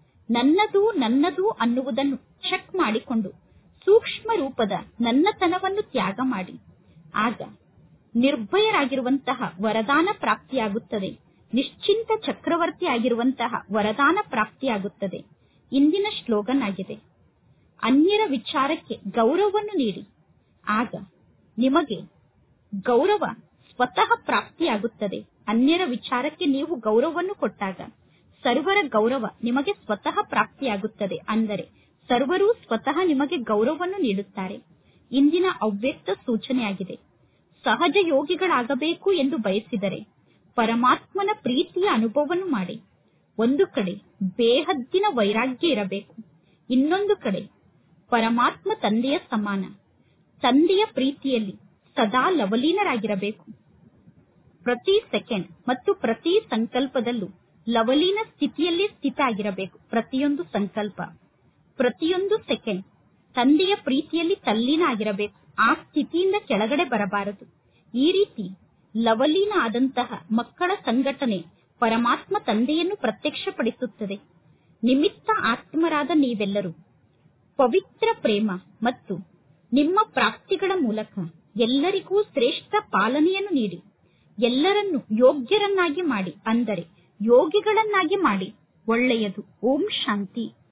ನನ್ನದು ಅನ್ನುವುದನ್ನು ಚೆಕ್ ಮಾಡಿಕೊಂಡು ಸೂಕ್ಷ್ಮ ರೂಪದ ನನ್ನತನವನ್ನು ತ್ಯಾಗ ಮಾಡಿ. ಆಗ ನಿರ್ಭಯರಾಗಿರುವಂತಹ ವರದಾನ ಪ್ರಾಪ್ತಿಯಾಗುತ್ತದೆ, ನಿಶ್ಚಿಂತ ಚಕ್ರವರ್ತಿ ಆಗಿರುವಂತಹ ವರದಾನ ಪ್ರಾಪ್ತಿಯಾಗುತ್ತದೆ. ಇಂದಿನ ಸ್ಲೋಗನ್ ಆಗಿದೆ, ಅನ್ಯರ ವಿಚಾರಕ್ಕೆ ಗೌರವವನ್ನು ನೀಡಿ. ಆಗ ನಿಮಗೆ ಗೌರವ ಸ್ವತಃ ಪ್ರಾಪ್ತಿಯಾಗುತ್ತದೆ. ಅನ್ಯರ ವಿಚಾರಕ್ಕೆ ನೀವು ಗೌರವವನ್ನು ಕೊಟ್ಟಾಗ ಸರ್ವರ ಗೌರವ ನಿಮಗೆ ಸ್ವತಃ ಪ್ರಾಪ್ತಿಯಾಗುತ್ತದೆ. ಅಂದರೆ ಸರ್ವರೂ ಸ್ವತಃ ನಿಮಗೆ ಗೌರವವನ್ನು ನೀಡುತ್ತಾರೆ. ಇಂದಿನ ಅವ್ಯಕ್ತ ಸೂಚನೆಯಾಗಿದೆ, ಸಹಜ ಯೋಗಿಗಳಾಗಬೇಕು ಎಂದು ಬಯಸಿದರೆ ಪರಮಾತ್ಮನ ಪ್ರೀತಿಯ ಅನುಭವವನ್ನು ಮಾಡಿ. ಒಂದು ಕಡೆ ಬೇಹದ್ದಿನ ವೈರಾಗ್ಯ ಇರಬೇಕು, ಇನ್ನೊಂದು ಕಡೆ ಪರಮಾತ್ಮ ತಂದೆಯ ಸಮಾನ ತಂದೆಯ ಪ್ರೀತಿಯಲ್ಲಿ ಸದಾ ಲವಲೀನರಾಗಿರಬೇಕು. ಪ್ರತಿ ಸೆಕೆಂಡ್ ಮತ್ತು ಪ್ರತಿ ಸಂಕಲ್ಪದಲ್ಲೂ ಲವಲೀನ ಸ್ಥಿತಿಯಲ್ಲಿ ಸ್ಥಿತ ಆಗಿರಬೇಕು. ಪ್ರತಿಯೊಂದು ಸಂಕಲ್ಪ, ಪ್ರತಿಯೊಂದು ಸೆಕೆಂಡ್ ತಂದೆಯ ಪ್ರೀತಿಯಲ್ಲಿ ತಲ್ಲೀನ ಆಗಿರಬೇಕು. ಆ ಸ್ಥಿತಿಯಿಂದ ಕೆಳಗಡೆ ಬರಬಾರದು. ಈ ರೀತಿ ಲವಲೀನ ಆದಂತಹ ಮಕ್ಕಳ ಸಂಘಟನೆ ಪರಮಾತ್ಮ ತಂದೆಯನ್ನು ಪ್ರತ್ಯಕ್ಷಪಡಿಸುತ್ತದೆ. ನಿಮಿತ್ತ ಆತ್ಮರಾದ ನೀವೆಲ್ಲರೂ ಪವಿತ್ರ ಪ್ರೇಮ ಮತ್ತು ನಿಮ್ಮ ಪ್ರಾಪ್ತಿಗಳ ಮೂಲಕ ಎಲ್ಲರಿಗೂ ಶ್ರೇಷ್ಠ ಪಾಲನೆಯನ್ನು ನೀಡಿ, ಎಲ್ಲರನ್ನು ಯೋಗ್ಯರನ್ನಾಗಿ ಮಾಡಿ, ಅಂದರೆ ಯೋಗಿಗಳನ್ನಾಗಿ ಮಾಡಿ. ಒಳ್ಳೆಯದು. ಓಂ ಶಾಂತಿ.